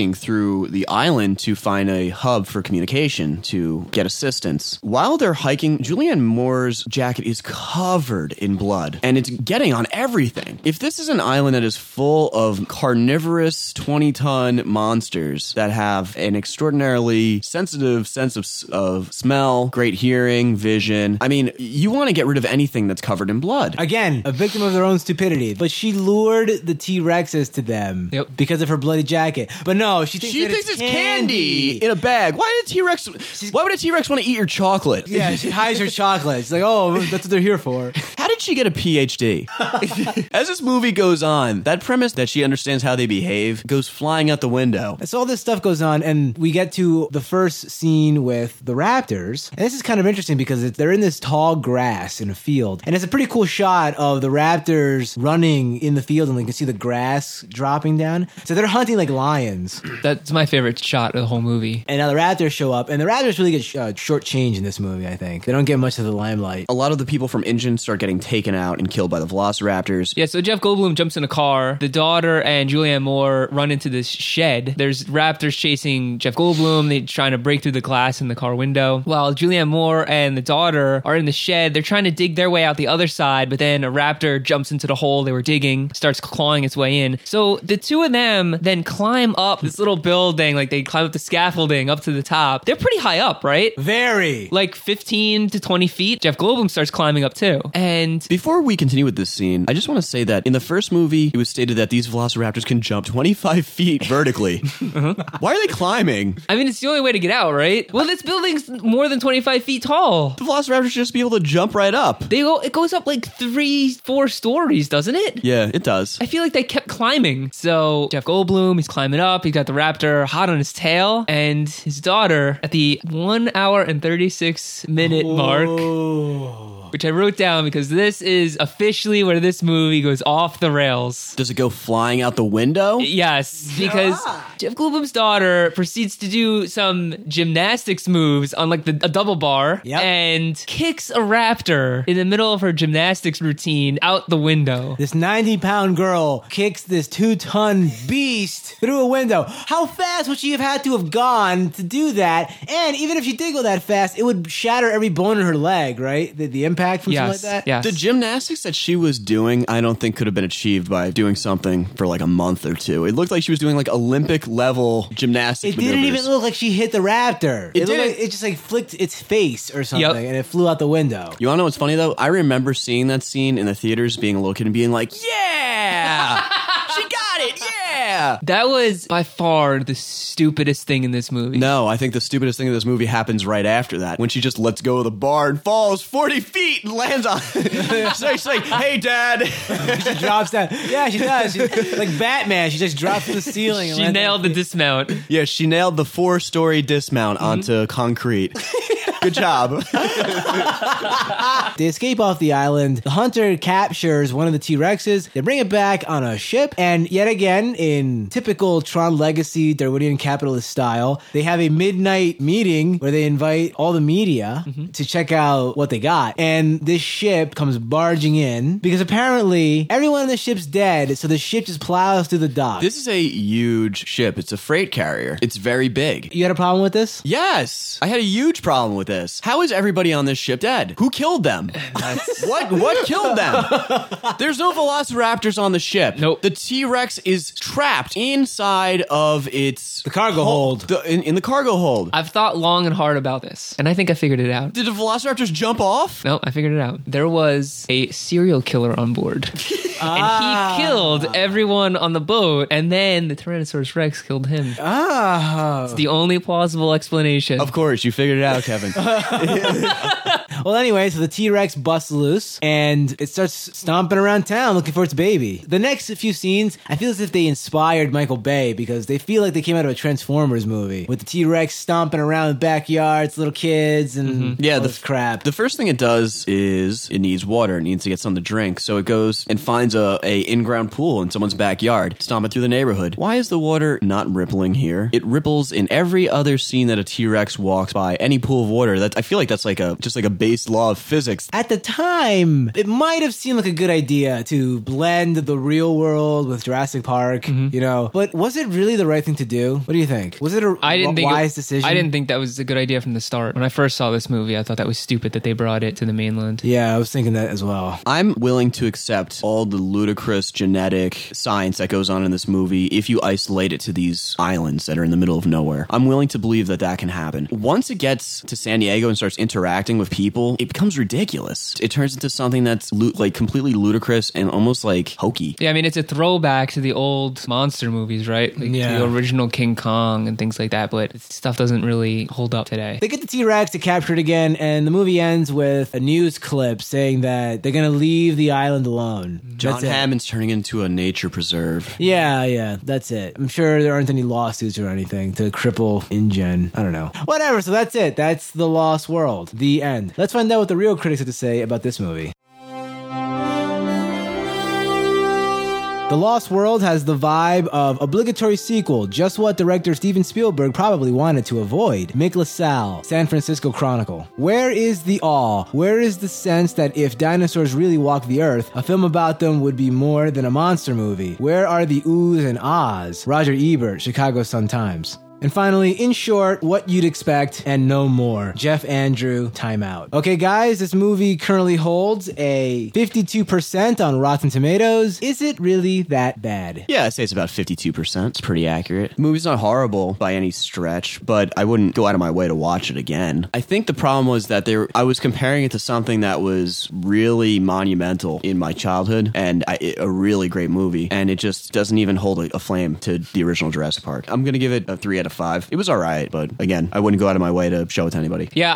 through the island to find a hub for communication to get assistance. While they're hiking, Julianne Moore's jacket is covered in blood, and it's getting on everything. If this is an island that is full of carnivorous twenty-ton monsters that have an extraordinarily sensitive sense of, of smell, great hearing, vision, I mean, you want to get rid of anything that's covered in blood. Again, a victim of their own stupidity. But she lured the T-Rexes to them Yep. because of her bloody jacket. But no, she thinks, She that thinks it's it's candy. in a bag. Why did a T-Rex? Why would a T-Rex want to eat your chocolate? Yeah, she hides her chocolate. She's like, oh, that's what they're here for. How did she get a P H D? As this movie goes on, that premise that she understands how they behave goes flying out the window. So all this stuff goes on, and we get to the first scene with the raptors. And this is kind of interesting because it's, they're in this tall grass in a field. And it's a pretty cool shot of the raptors running in the field, and you can see the grass dropping down. So they're hunting like lions. That's my favorite shot of the whole movie. And now the raptors show up, and the raptors really get sh- uh, short change in this movie, I think. They don't get much of the limelight. A lot of the people from InGen start getting taken out and killed by the Velociraptors. Yeah, so Jeff Goldblum jumps in a car. The daughter and Julianne Moore run into this shed. There's raptors chasing Jeff Goldblum. They're trying to break through the glass in the car window. While Julianne Moore and the daughter are in the shed, they're trying to dig their way out the other side, but then a raptor jumps into the hole they were digging, starts clawing its way in. So the two of them then climb up this little building, like they climb up the scaffolding up to the top. They're pretty high up, right? Very. Like fifteen to twenty feet. Jeff Goldblum starts climbing up too. And Before we continue with this scene, I just want to say that in the first movie, it was stated that these velociraptors can jump twenty-five feet vertically. uh-huh. Why are they climbing? I mean, it's the only way to get out, right? Well, this building's more than twenty-five feet tall. The velociraptors should just be able to jump right up. They go, it goes up like three, four stories, doesn't it? Yeah, it does. I feel like they kept climbing. So Jeff Goldblum, he's climbing up. He's got the raptor hot on his tail, and his daughter at the one hour and thirty-six minute mark. Which I wrote down because this is officially where this movie goes off the rails. Does it go flying out the window? Yes, because Jeff Goldblum's daughter proceeds to do some gymnastics moves on like the, a double bar Yep. and kicks a raptor in the middle of her gymnastics routine out the window. This ninety pound girl kicks this two ton beast through a window. How fast would she have had to have gone to do that? And even if she did go that fast, it would shatter every bone in her leg, right? The, the impact from Yes, something like that? yes. The gymnastics that she was doing, I don't think could have been achieved by doing something for like a month or two. It looked like she was doing like Olympic level gymnastics. It didn't maneuvers. even look like she hit the raptor. It It, looked didn't. like it just like flicked its face or something, Yep. and it flew out the window. You want to know what's funny though? I remember seeing that scene in the theaters, being a little kid and being like, "Yeah, she got it, yeah." That was by far the stupidest thing in this movie. No, I think the stupidest thing in this movie happens right after that, when she just lets go of the bar and falls forty feet and lands on. So she's like, "Hey, Dad." She drops down. Yeah, she does. She, like Batman, she just drops to the ceiling. and She lands nailed the on- dismount. Yeah, she nailed the four-story dismount onto concrete. Good job. They escape off the island. The hunter captures one of the T-Rexes. They bring it back on a ship. And yet again, in typical Tron Legacy Darwinian capitalist style, they have a midnight meeting where they invite all the media Mm-hmm. to check out what they got. And this ship comes barging in because apparently everyone on the ship's dead. So the ship just plows through the dock. This is a huge ship. It's a freight carrier. It's very big. You had a problem with this? Yes, I had a huge problem with this. How is everybody on this ship dead? Who killed them? what what killed them? There's no velociraptors on the ship. Nope. The T-Rex is trapped inside of its The cargo hold. The, in, in the cargo hold. I've thought long and hard about this, and I think I figured it out. Did the velociraptors jump off? No, I figured it out. There was a serial killer on board. Ah. And he killed everyone on the boat, and then the Tyrannosaurus Rex killed him. Ah. The only plausible explanation. Of course, you figured it out, Kevin. Well, anyway, so the T-Rex busts loose and it starts stomping around town looking for its baby. The next few scenes, I feel as if they inspired Michael Bay because they feel like they came out of a Transformers movie with the T-Rex stomping around the backyards, little kids, and Yeah, all the this crap. The first thing it does is it needs water. It needs to get something to drink. So it goes and finds a, a in-ground pool in someone's backyard, stomping through the neighborhood. Why is the water not rippling here? It ripples in every other scene that a T-Rex walks by. Any pool of water. That I feel like that's like a just like a base law of physics. At the time, it might have seemed like a good idea to blend the real world with Jurassic Park, mm-hmm. you know, but was it really the right thing to do? What do you think? Was it a I didn't think wise it, decision? I didn't think that was a good idea from the start. When I first saw this movie, I thought that was stupid that they brought it to the mainland. Yeah, I was thinking that as well. I'm willing to accept all the ludicrous genetic science that goes on in this movie if you isolate it to these islands that are in the middle of nowhere. I'm willing to believe that that can happen. Once it gets to San Diego and starts interacting with people, it becomes ridiculous. It turns into something that's lo- like completely ludicrous and almost like hokey. Yeah, I mean, it's a throwback to the old monster movies, right? Like yeah. the original King Kong and things like that, but stuff doesn't really hold up today. They get the T-Rex to capture it again, and the movie ends with a news clip saying that they're going to leave the island alone. John Hammond's turning into a nature preserve. Yeah, yeah, that's it. I'm sure there aren't any lawsuits or anything to cripple InGen. I don't know. Whatever, so that's it. That's The Lost World. The end. Let's find out what the real critics have to say about this movie. The Lost World has the vibe of obligatory sequel, just what director Steven Spielberg probably wanted to avoid. Mick LaSalle, San Francisco Chronicle. Where is the awe? Where is the sense that if dinosaurs really walked the earth, a film about them would be more than a monster movie? Where are the oohs and ahs? Roger Ebert, Chicago Sun-Times. And finally, in short, what you'd expect and no more. Jeff Andrew, Time Out. Okay, guys, this movie currently holds a fifty-two percent on Rotten Tomatoes. Is it really that bad? Yeah, I'd say it's about fifty-two percent. It's pretty accurate. The movie's not horrible by any stretch, but I wouldn't go out of my way to watch it again. I think the problem was that they were, I was comparing it to something that was really monumental in my childhood and I, it, a really great movie, and it just doesn't even hold a, a flame to the original Jurassic Park. I'm going to give it a three out of five. It was all right, but again, I wouldn't go out of my way to show it to anybody. Yeah,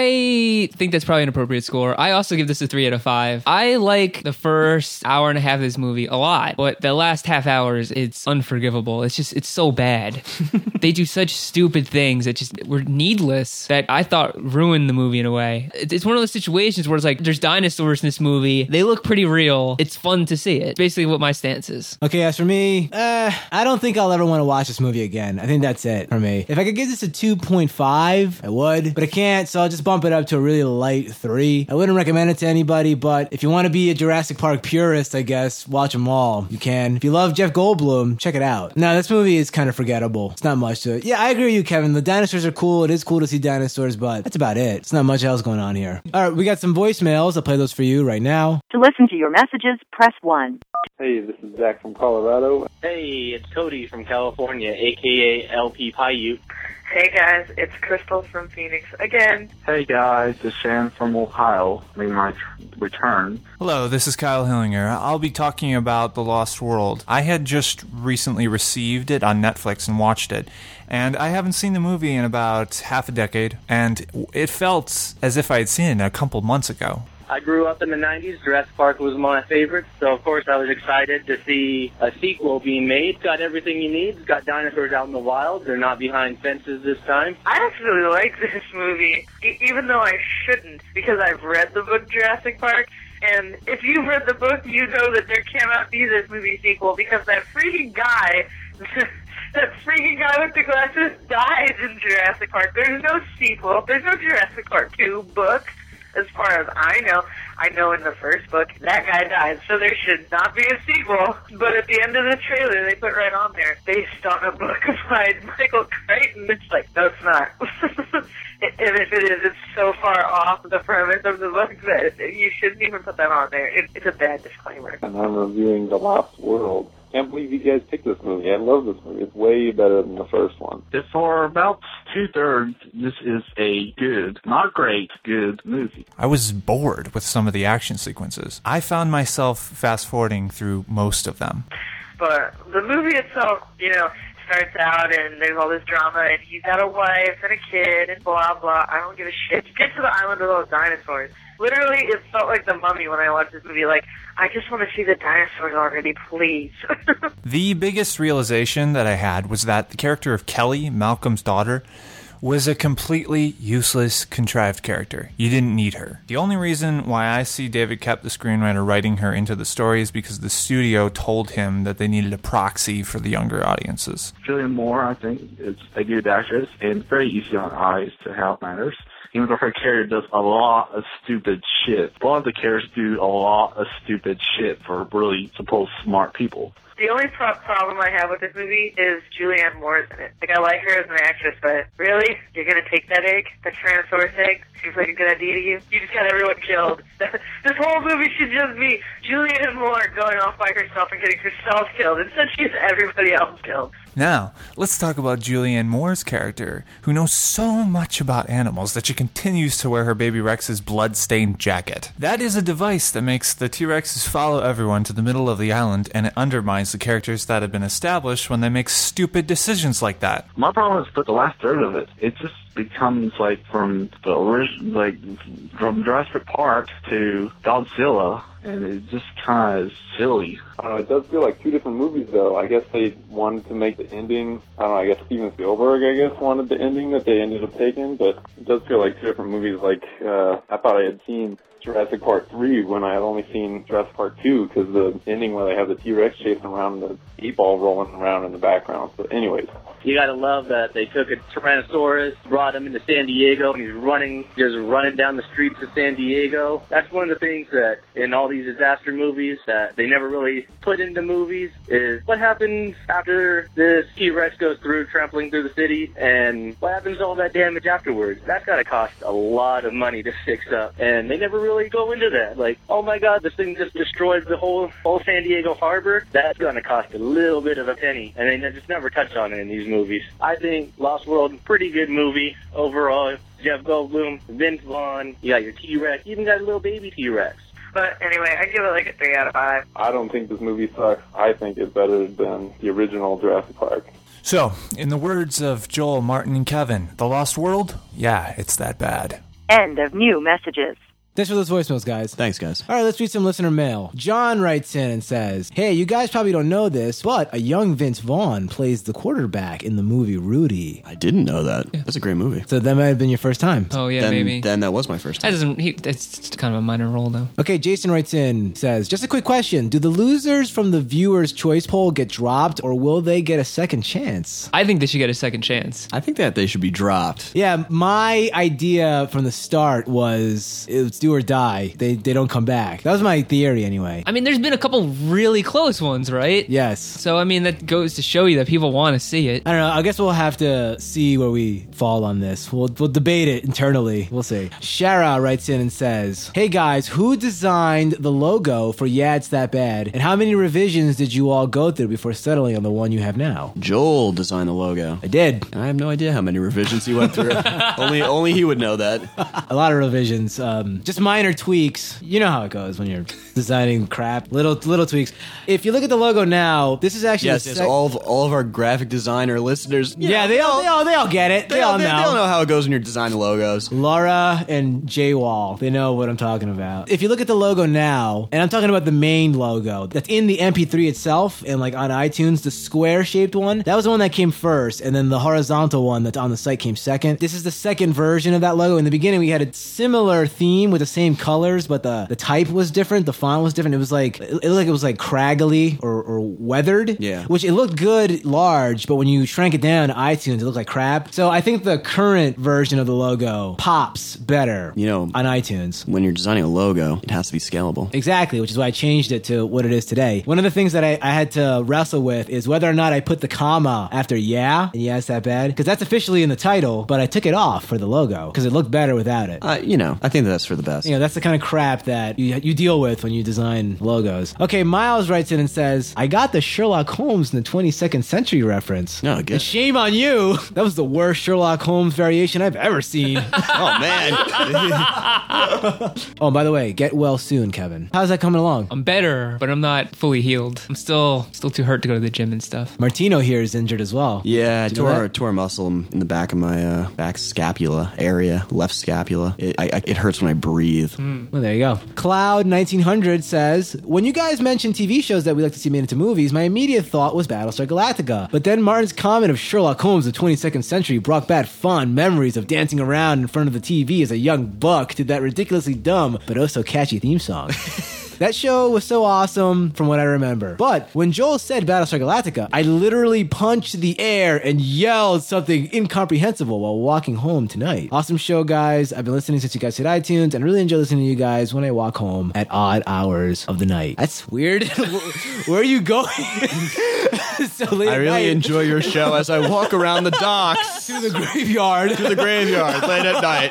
I think that's probably an appropriate score. I also give this a three out of five. I like the first hour and a half of this movie a lot, but the last half hours, it's unforgivable. It's just, it's so bad. They do such stupid things that just were needless that I thought ruined the movie in a way. It's one of those situations where it's like, there's dinosaurs in this movie. They look pretty real. It's fun to see it. Basically what my stance is. Okay, as for me, uh, I don't think I'll ever want to watch this movie again. I think that's it for me. If I could give this a two point five, I would, but I can't, so I'll just bump it up to a really light three. I wouldn't recommend it to anybody, but if you want to be a Jurassic Park purist, I guess, watch them all. You can. If you love Jeff Goldblum, check it out. Now, this movie is kind of forgettable. It's not much to it. Yeah, I agree with you, Kevin. The dinosaurs are cool. It is cool to see dinosaurs, but that's about it. It's not much else going on here. All right, we got some voicemails. I'll play those for you right now. To listen to your messages, press one. Hey, this is Zach from Colorado. Hey, it's Cody from California, a k a. L P Paiute. Hey guys, it's Crystal from Phoenix again. Hey guys, it's Shan from Ohio. Made my tr- return. Hello, this is Kyle Hillinger. I'll be talking about The Lost World. I had just recently received it on Netflix and watched it, and I haven't seen the movie in about half a decade, and it felt as if I had seen it a couple months ago. I grew up in the nineties. Jurassic Park was one of my favorites, so of course I was excited to see a sequel being made. It's got everything you need. It's got dinosaurs out in the wild. They're not behind fences this time. I actually like this movie, e- even though I shouldn't, because I've read the book Jurassic Park, and if you've read the book, you know that there cannot be this movie sequel, because that freaking guy... That freaking guy with the glasses dies in Jurassic Park. There's no sequel. There's no Jurassic Park two book. As far as I know, I know in the first book, that guy died, so there should not be a sequel. But at the end of the trailer, they put right on there, based on a book by Michael Crichton. It's like, no, it's not. And if it is, it's so far off the premise of the book that you shouldn't even put that on there. It, it's a bad disclaimer. And I'm reviewing The Lost World. Can't believe you guys picked this movie. I love this movie. It's way better than the first one. For about two-thirds, this is a good, not great, good movie. I was bored with some of the action sequences. I found myself fast-forwarding through most of them. But the movie itself, you know, starts out and there's all this drama and he's got a wife and a kid and blah, blah. I don't give a shit. You get to the island of those dinosaurs. Literally, it felt like The Mummy when I watched this movie. Like, I just want to see the dinosaurs already, please. The biggest realization that I had was that the character of Kelly, Malcolm's daughter, was a completely useless, contrived character. You didn't need her. The only reason why I see David Koepp, the screenwriter, writing her into the story is because the studio told him that they needed a proxy for the younger audiences. Julianne Moore, I think, is a good actress and very easy on eyes to have manners. even though her character does a lot of stupid shit. A lot of the characters do a lot of stupid shit for really supposed smart people. The only pro- problem I have with this movie is Julianne Moore's in it. Like, I like her as an actress, but really? You're gonna take that egg? The Tyrannosaurus egg? Seems like a good idea to you? You just got everyone killed. This whole movie should just be Julianne Moore going off by herself and getting herself killed. Instead, she gets everybody else killed. Now, let's talk about Julianne Moore's character, who knows so much about animals that she continues to wear her baby Rex's blood-stained jacket. That is a device that makes the T-Rexes follow everyone to the middle of the island, and it undermines the characters that have been established when they make stupid decisions like that. My problem is with the last third of it. It just becomes like from the origin, like from Jurassic Park to Godzilla, and it just kind of is silly. I don't know, it does feel like two different movies, though. I guess they wanted to make the ending, I don't know, I guess Steven Spielberg, I guess, wanted the ending that they ended up taking, but it does feel like two different movies. Like, uh, I thought I had seen Jurassic Park three when I had only seen Jurassic Park two, because the ending where they have the T-Rex chasing around and the eight ball rolling around in the background. But anyways. You gotta love that they took a Tyrannosaurus, brought him into San Diego, and he's running, just running down the streets of San Diego. That's one of the things that in all these disaster movies that they never really put into movies is what happens after this T-Rex goes through, trampling through the city, and what happens to all that damage afterwards. That's gotta cost a lot of money to fix up, and they never really go into that. Like, oh my god, this thing just destroyed the whole, whole San Diego harbor. That's gonna cost a little bit of a penny, and they just never touch on it in these movies. movies. I think Lost World, pretty good movie overall. Jeff Goldblum, Vince Vaughn, you got your T-Rex, even got a little baby T-Rex. But anyway, I give it like a three out of five. I don't think this movie sucks. I think it's better than the original Jurassic Park. So, in the words of Joel, Martin, and Kevin, The Lost World? Yeah, it's that bad. End of new messages. Thanks for those voicemails, guys. Thanks, guys. All right, let's read some listener mail. John writes in and says, hey, you guys probably don't know this, but a young Vince Vaughn plays the quarterback in the movie Rudy. I didn't know that. Yeah. That's a great movie. So that might have been your first time. Oh, yeah, then, maybe. Then that was my first time. That doesn't, he, it's just kind of a minor role, though. Okay, Jason writes in, says, just a quick question. Do the losers from the viewer's choice poll get dropped, or will they get a second chance? I think they should get a second chance. I think that they should be dropped. Yeah, my idea from the start was it's do or die. They, they don't come back. That was my theory anyway. I mean, there's been a couple really close ones, right? Yes. So, I mean, that goes to show you that people want to see it. I don't know. I guess we'll have to see where we fall on this. We'll, we'll debate it internally. We'll see. Shara writes in and says, hey guys, who designed the logo for Yeah, It's That Bad? And how many revisions did you all go through before settling on the one you have now? Joel designed the logo. I did. And I have no idea how many revisions he went through. only, only he would know that. A lot of revisions. Um, just minor tweaks. You know how it goes when you're designing crap. Little little tweaks. If you look at the logo now, this is actually yes, the yes. sec- All of all of our graphic designer listeners. Yeah, yeah they all they all they all get it. They, They, all all, they, know. they all know how it goes when you're designing logos. Laura and Jay Wall, they know what I'm talking about. If you look at the logo now, and I'm talking about the main logo that's in the M P three itself and like on iTunes, the square-shaped one, that was the one that came first, and then the horizontal one that's on the site came second. This is the second version of that logo. In the beginning, we had a similar theme with the same colors, but the, the type was different, the font was different. It was like, it looked like it was like craggly or, or weathered, yeah. Which it looked good large, but when you shrank it down to iTunes, it looked like crap. So I think the current version of the logo pops better, you know, on iTunes. When you're designing a logo, it has to be scalable. Exactly, which is why I changed it to what it is today. One of the things that I, I had to wrestle with is whether or not I put the comma after yeah, and yeah, it's that bad, because that's officially in the title, but I took it off for the logo because it looked better without it. Uh, you know, I think that's for the best. You know, that's the kind of crap that you, you deal with when you design logos. Okay, Miles writes in and says, I got the Sherlock Holmes in the twenty-second century reference. No, good. And shame on you. That was the worst Sherlock Holmes variation I've ever seen. Oh, man. Oh, by the way, get well soon, Kevin. How's that coming along? I'm better, but I'm not fully healed. I'm still still too hurt to go to the gym and stuff. Martino here is injured as well. Yeah, I Did you know tore, that? tore a muscle in the back of my uh, back scapula area, left scapula. It, I, I, it hurts when I breathe. Mm. Well, there you go. Cloud nineteen hundred says, when you guys mentioned T V shows that we like to see made into movies, my immediate thought was Battlestar Galactica. But then Martin's comment of Sherlock Holmes of the twenty-second century brought back fond memories of dancing around in front of the T V as a young buck to that ridiculously dumb but also catchy theme song. That show was so awesome from what I remember. But when Joel said Battlestar Galactica, I literally punched the air and yelled something incomprehensible while walking home tonight. Awesome show, guys. I've been listening since you guys hit iTunes and really enjoy listening to you guys when I walk home at odd hours of the night. That's weird. Where are you going? So late I at really night. enjoy your show as I walk around the docks. To the graveyard. To the graveyard late at night.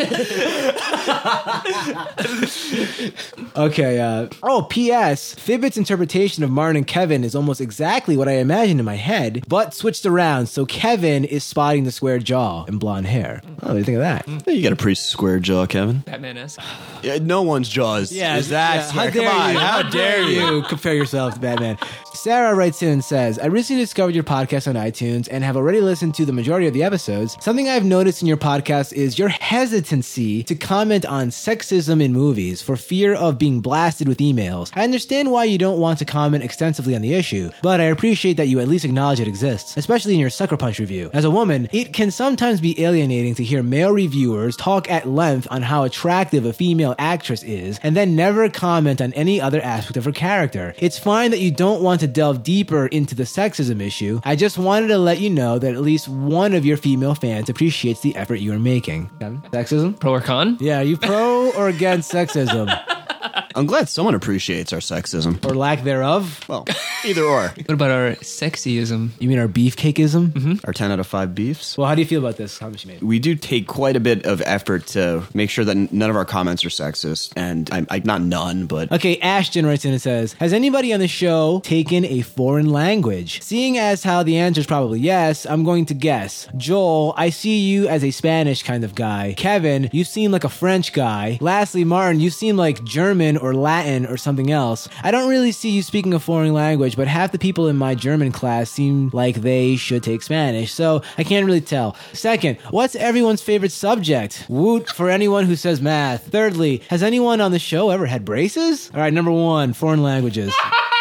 Okay, uh, oh, P S Fibbett's interpretation of Martin and Kevin is almost exactly what I imagined in my head, but switched around, so Kevin is spotting the square jaw and blonde hair. Oh, what do you think of that? You got a pretty square jaw, Kevin. Batman-esque. Yeah, no one's jaw is, Yeah, is that yeah, square. how dare Come on, you? how dare you? compare yourself to Batman? Sarah writes in and says, I recently discovered your podcast on iTunes and have already listened to the majority of the episodes. Something I've noticed in your podcast is your hesitancy to comment on sexism in movies for fear of being blasted with emails. I understand why you don't want to comment extensively on the issue, but I appreciate that you at least acknowledge it exists, especially in your Sucker Punch review. As a woman, it can sometimes be alienating to hear male reviewers talk at length on how attractive a female actress is and then never comment on any other aspect of her character. It's fine that you don't want to delve deeper into the sexism issue. I just wanted to let you know that at least one of your female fans appreciates the effort you are making. Sexism? Pro or con? Yeah, are you pro or against sexism? I'm glad someone appreciates our sexism. Or lack thereof? Well, either or. What about our sexyism? You mean our beefcakeism? Mm-hmm. Our ten out of five beefs. Well, how do you feel about this? How much you made? We do take quite a bit of effort to make sure that n- none of our comments are sexist. And I'm, I, not none, but... Okay, Ashton writes in and says, has anybody on the show taken a foreign language? Seeing as how the answer is probably yes, I'm going to guess. Joel, I see you as a Spanish kind of guy. Kevin, you seem like a French guy. Lastly, Martin, you seem like German or Latin or something else. I don't really see you speaking a foreign language, but half the people in my German class seem like they should take Spanish, so I can't really tell. Second, what's everyone's favorite subject? Woot for anyone who says math. Thirdly, has anyone on the show ever had braces? All right, number one, foreign languages.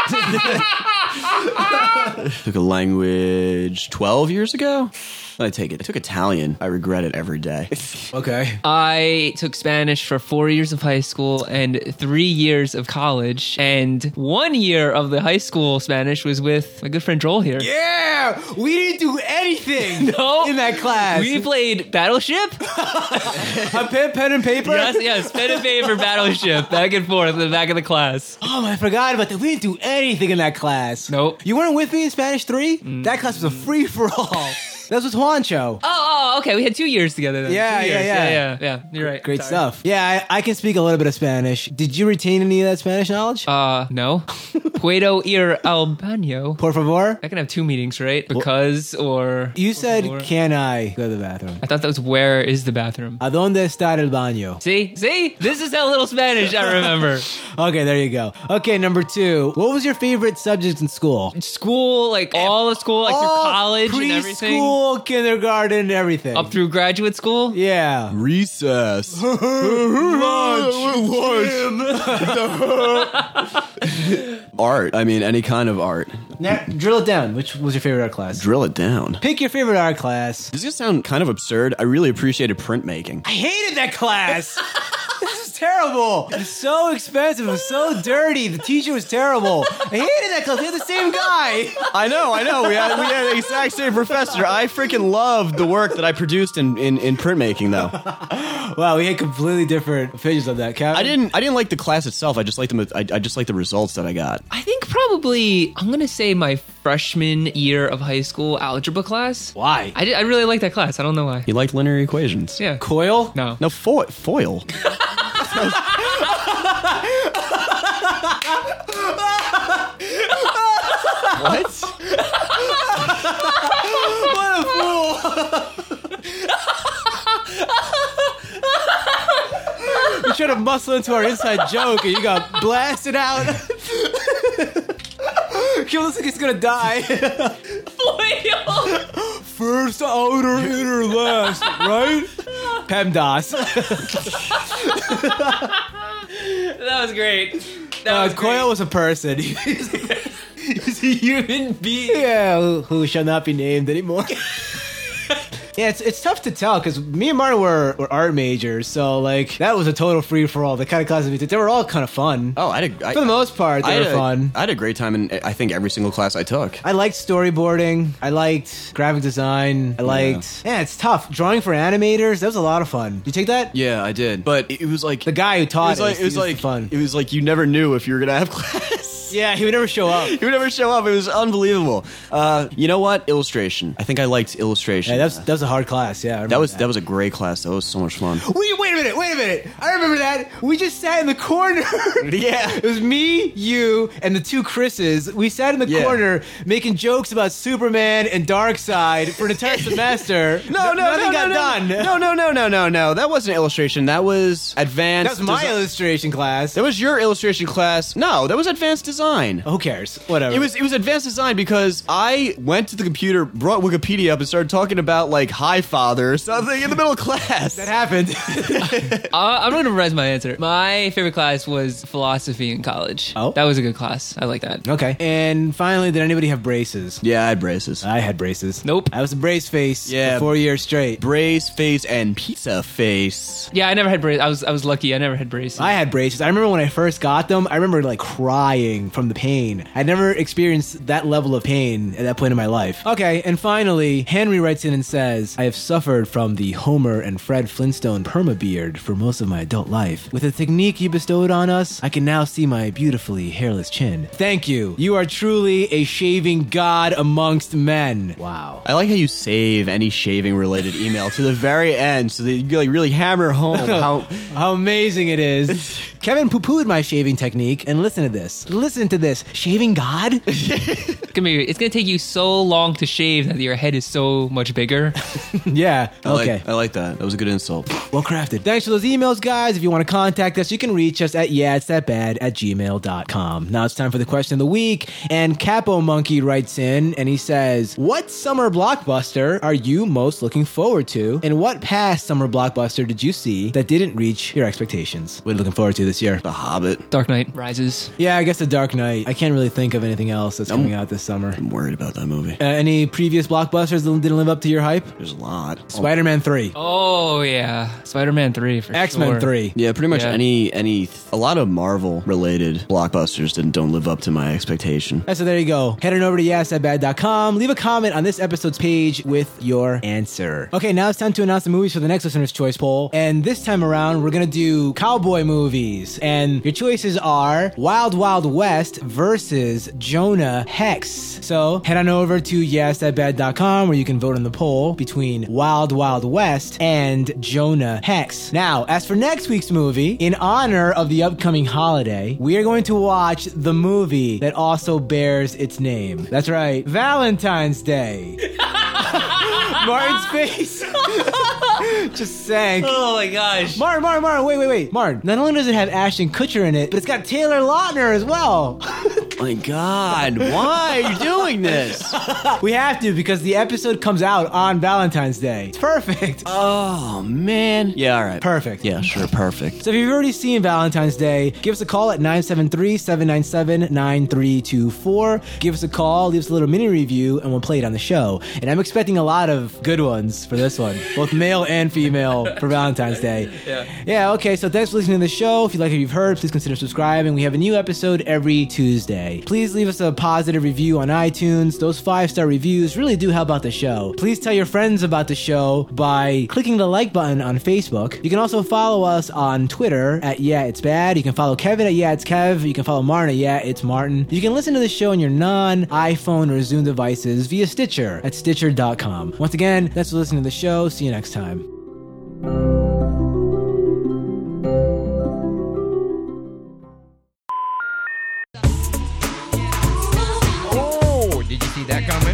Took a language twelve years ago? I take it. I took Italian. I regret it every day. Okay. I took Spanish for four years of high school and three years of college. And one year of the high school Spanish was with my good friend Joel here. Yeah! We didn't do anything No. in that class. We played Battleship. A pen, pen and paper? Yes, yes, pen and paper Battleship, back and forth in the back of the class. Oh, I forgot about that. We didn't do anything in that class. Nope. You weren't with me in Spanish three? Mm. That class was a free-for-all. That was with Juancho. Oh, oh, okay. We had two years together then. Yeah, Two yeah, years. yeah. yeah, yeah. You're right. Great Sorry. stuff. Yeah, I, I can speak a little bit of Spanish. Did you retain any of that Spanish knowledge? Uh, no. Puedo ir al baño. Por favor? I can have two meanings, right? Because or... You said, or- can I go to the bathroom? I thought that was where is the bathroom. ¿A dónde está el baño? See? See? This is how little Spanish I remember. Okay, there you go. Okay, number two. What was your favorite subject in school? School, like all of school, like through Oh, college and everything. Preschool, kindergarten, everything. Up through graduate school? Yeah. Recess. Art. I mean, any kind of art. Now, drill it down. Which was your favorite art class? Drill it down. Pick your favorite art class. Does this sound kind of absurd? I really appreciated printmaking. I hated that class. This is terrible. It's so expensive. It was so dirty. The teacher was terrible. I hated that class. We had the same guy. I know, I know. We had we had the exact same professor. I freaking loved the work that I produced in, in, in printmaking, though. Wow, we had completely different opinions on that. Kevin? I didn't I didn't like the class itself. I just liked them. I, I just liked the results that I got. I think probably, I'm going to say my freshman year of high school algebra class. Why? I, did, I really liked that class. I don't know why. You liked linear equations. Yeah. Coil? No. No, fo- foil. What? What a fool. You tried to muscle into our inside joke and you got blasted out. He looks like he's gonna die. Foil! First, outer, inner, last, right? PEMDAS. That was great. That Uh, was Coyle great. was a person. He's a human being. Yeah, who, who shall not be named anymore. Yeah, it's it's tough to tell because me and Martin were, were art majors, so like that was a total free for all. The kind of classes we took, they were all kind of fun. Oh, I had a, I, for the most part, they I were had a, fun. I had a great time in I think every single class I took. I liked storyboarding. I liked graphic design. I liked. Yeah, yeah it's tough. Drawing for animators. That was a lot of fun. Did you take that? Yeah, I did. But it was like the guy who taught it was like us, it was like fun. It was like you never knew if you were gonna have class. Yeah, he would never show up. He would never show up. It was unbelievable. Uh, you know what? Illustration. I think I liked illustration. Yeah, that was, that was a hard class. Yeah, I that was that. that was a great class. That was so much fun. Wait, wait a minute. Wait a minute. I remember that. We just sat in the corner. Yeah, it was me, you, and the two Chris's. We sat in the yeah. corner making jokes about Superman and Darkseid for an entire semester. no, no, nothing no, got no, done. No, no, no, no, no, no. That wasn't illustration. That was advanced. That was my desi- illustration class. That was your illustration class. No, that was advanced design. Who cares? Whatever. It was it was advanced design because I went to the computer, brought Wikipedia up, and started talking about like High Father or something in the middle of class. That happened. uh, I'm going to revise my answer. My favorite class was philosophy in college. Oh, that was a good class. I like that. Okay. And finally, did anybody have braces? Yeah, I had braces. I had braces. Nope. I was a brace face. Yeah, for four years straight. Brace face and pizza face. Yeah, I never had braces. I was I was lucky. I never had braces. I had braces. I remember when I first got them. I remember like crying from the pain. I'd never experienced that level of pain at that point in my life. Okay, and finally, Henry writes in and says, I have suffered from the Homer and Fred Flintstone perma-beard for most of my adult life. With the technique you bestowed on us, I can now see my beautifully hairless chin. Thank you. You are truly a shaving god amongst men. Wow. I like how you save any shaving related email to the very end so that you like really hammer home how how amazing it is. Kevin poo-pooed my shaving technique, and listen to this. Listen to this. Shaving god? Come here. It's going to take you so long to shave that your head is so much bigger. Yeah. I Okay. Like, I like that. That was a good insult. Well crafted. Thanks for those emails, guys. If you want to contact us, you can reach us at yeah it's that bad at gmail dot com. Now it's time for the question of the week, and Capo Monkey writes in and he says, what summer blockbuster are you most looking forward to, and what past summer blockbuster did you see that didn't reach your expectations? What are you looking forward to this year? The Hobbit. Dark Knight Rises. Yeah, I guess The Dark Knight. I can't really think of anything else that's I'm, coming out this summer. I'm worried about that movie. Uh, any previous blockbusters that didn't live up to your hype? There's a lot. Spider-Man three. Oh yeah, Spider-Man three for X-Men sure. three. Yeah, pretty much Yeah. any any a lot of Marvel related blockbusters didn't don't live up to my expectation. Right, so there you go. Head on over to yes that bad dot com. Leave a comment on this episode's page with your answer. Okay, now it's time to announce the movies for the next listener's choice poll. And this time around, we're gonna do cowboy movies. And your choices are Wild Wild West versus Jonah Hex. So head on over to yes that bad dot com where you can vote on the poll between Wild Wild West and Jonah Hex. Now, as for next week's movie, in honor of the upcoming holiday, we are going to watch the movie that also bears its name. That's right, Valentine's Day. Martin's face just sank. Oh my gosh. Martin, Martin, Martin, wait, wait, wait. Martin, not only does it have Ashton Kutcher in it, but it's got Taylor Lautner as well. My God, why are you doing this? We have to because the episode comes out on Valentine's Day. It's perfect. Oh, man. Yeah, all right. Perfect. Yeah, sure, perfect. So if you've already seen Valentine's Day, give us a call at nine seven three, seven nine seven, nine three two four. Give us a call, leave us a little mini review, and we'll play it on the show. And I'm expecting a lot of good ones for this one, both male and female for Valentine's Day. Yeah. Yeah, okay, so thanks for listening to the show. If you like what you've heard, please consider subscribing. We have a new episode every Tuesday. Please leave us a positive review on iTunes. Those five-star reviews really do help out the show. Please tell your friends about the show by clicking the like button on Facebook. You can also follow us on Twitter at Yeah It's Bad. You can follow Kevin at Yeah It's Kev. You can follow Martin at Yeah It's Martin. You can listen to the show on your non-iPhone or Zoom devices via Stitcher at stitcher dot com. Once again, thanks for listening to the show. See you next time. Oh, did you see that coming?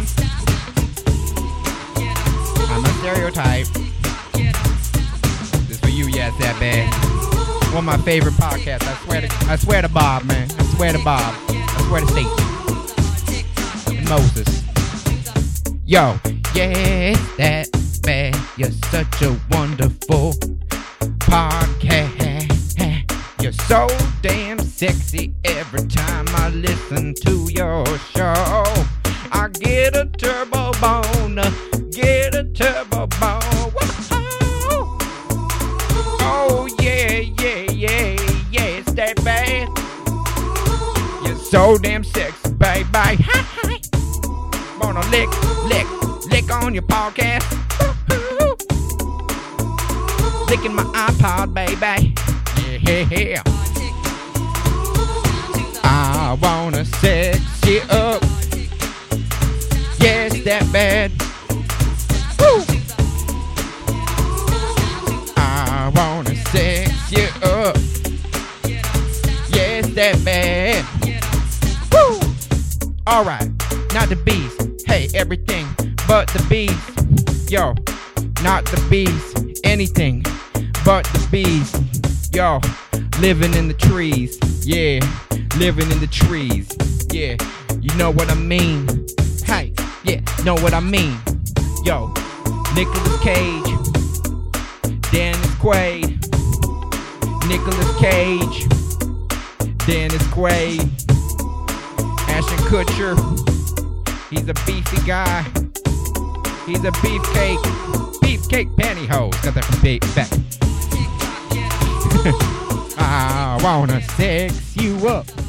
I'm a stereotype. This for you, yeah, it's that bad. One of my favorite podcasts. I swear to, I swear to Bob, man. I swear to Bob. I swear to Satan. And Moses. Yo, yeah, it's that bad. You're such a wonderful podcast. You're so damn sexy every time I listen to your show. I get a turbo boner, get a turbo boner. so damn sexy, baby. Hi, hi. Wanna lick, lick, lick on your podcast. Licking my iPod, baby. Yeah. I wanna sex you up. Yes, that bad. Woo. I wanna sex you up. Yes, that bad. Woo. Alright, not the bees. Hey, everything but the bees. Yo, not the bees. Anything but the bees. Yo, living in the trees. Yeah, living in the trees. Yeah, you know what I mean. Hey, yeah, know what I mean. Yo, Nicolas Cage, Dennis Quaid, Nicolas Cage, Dennis Quaid, Ashton Kutcher. He's a beefy guy. He's a beefcake. Beefcake pantyhose. Got that from Beef back. I wanna sex you up.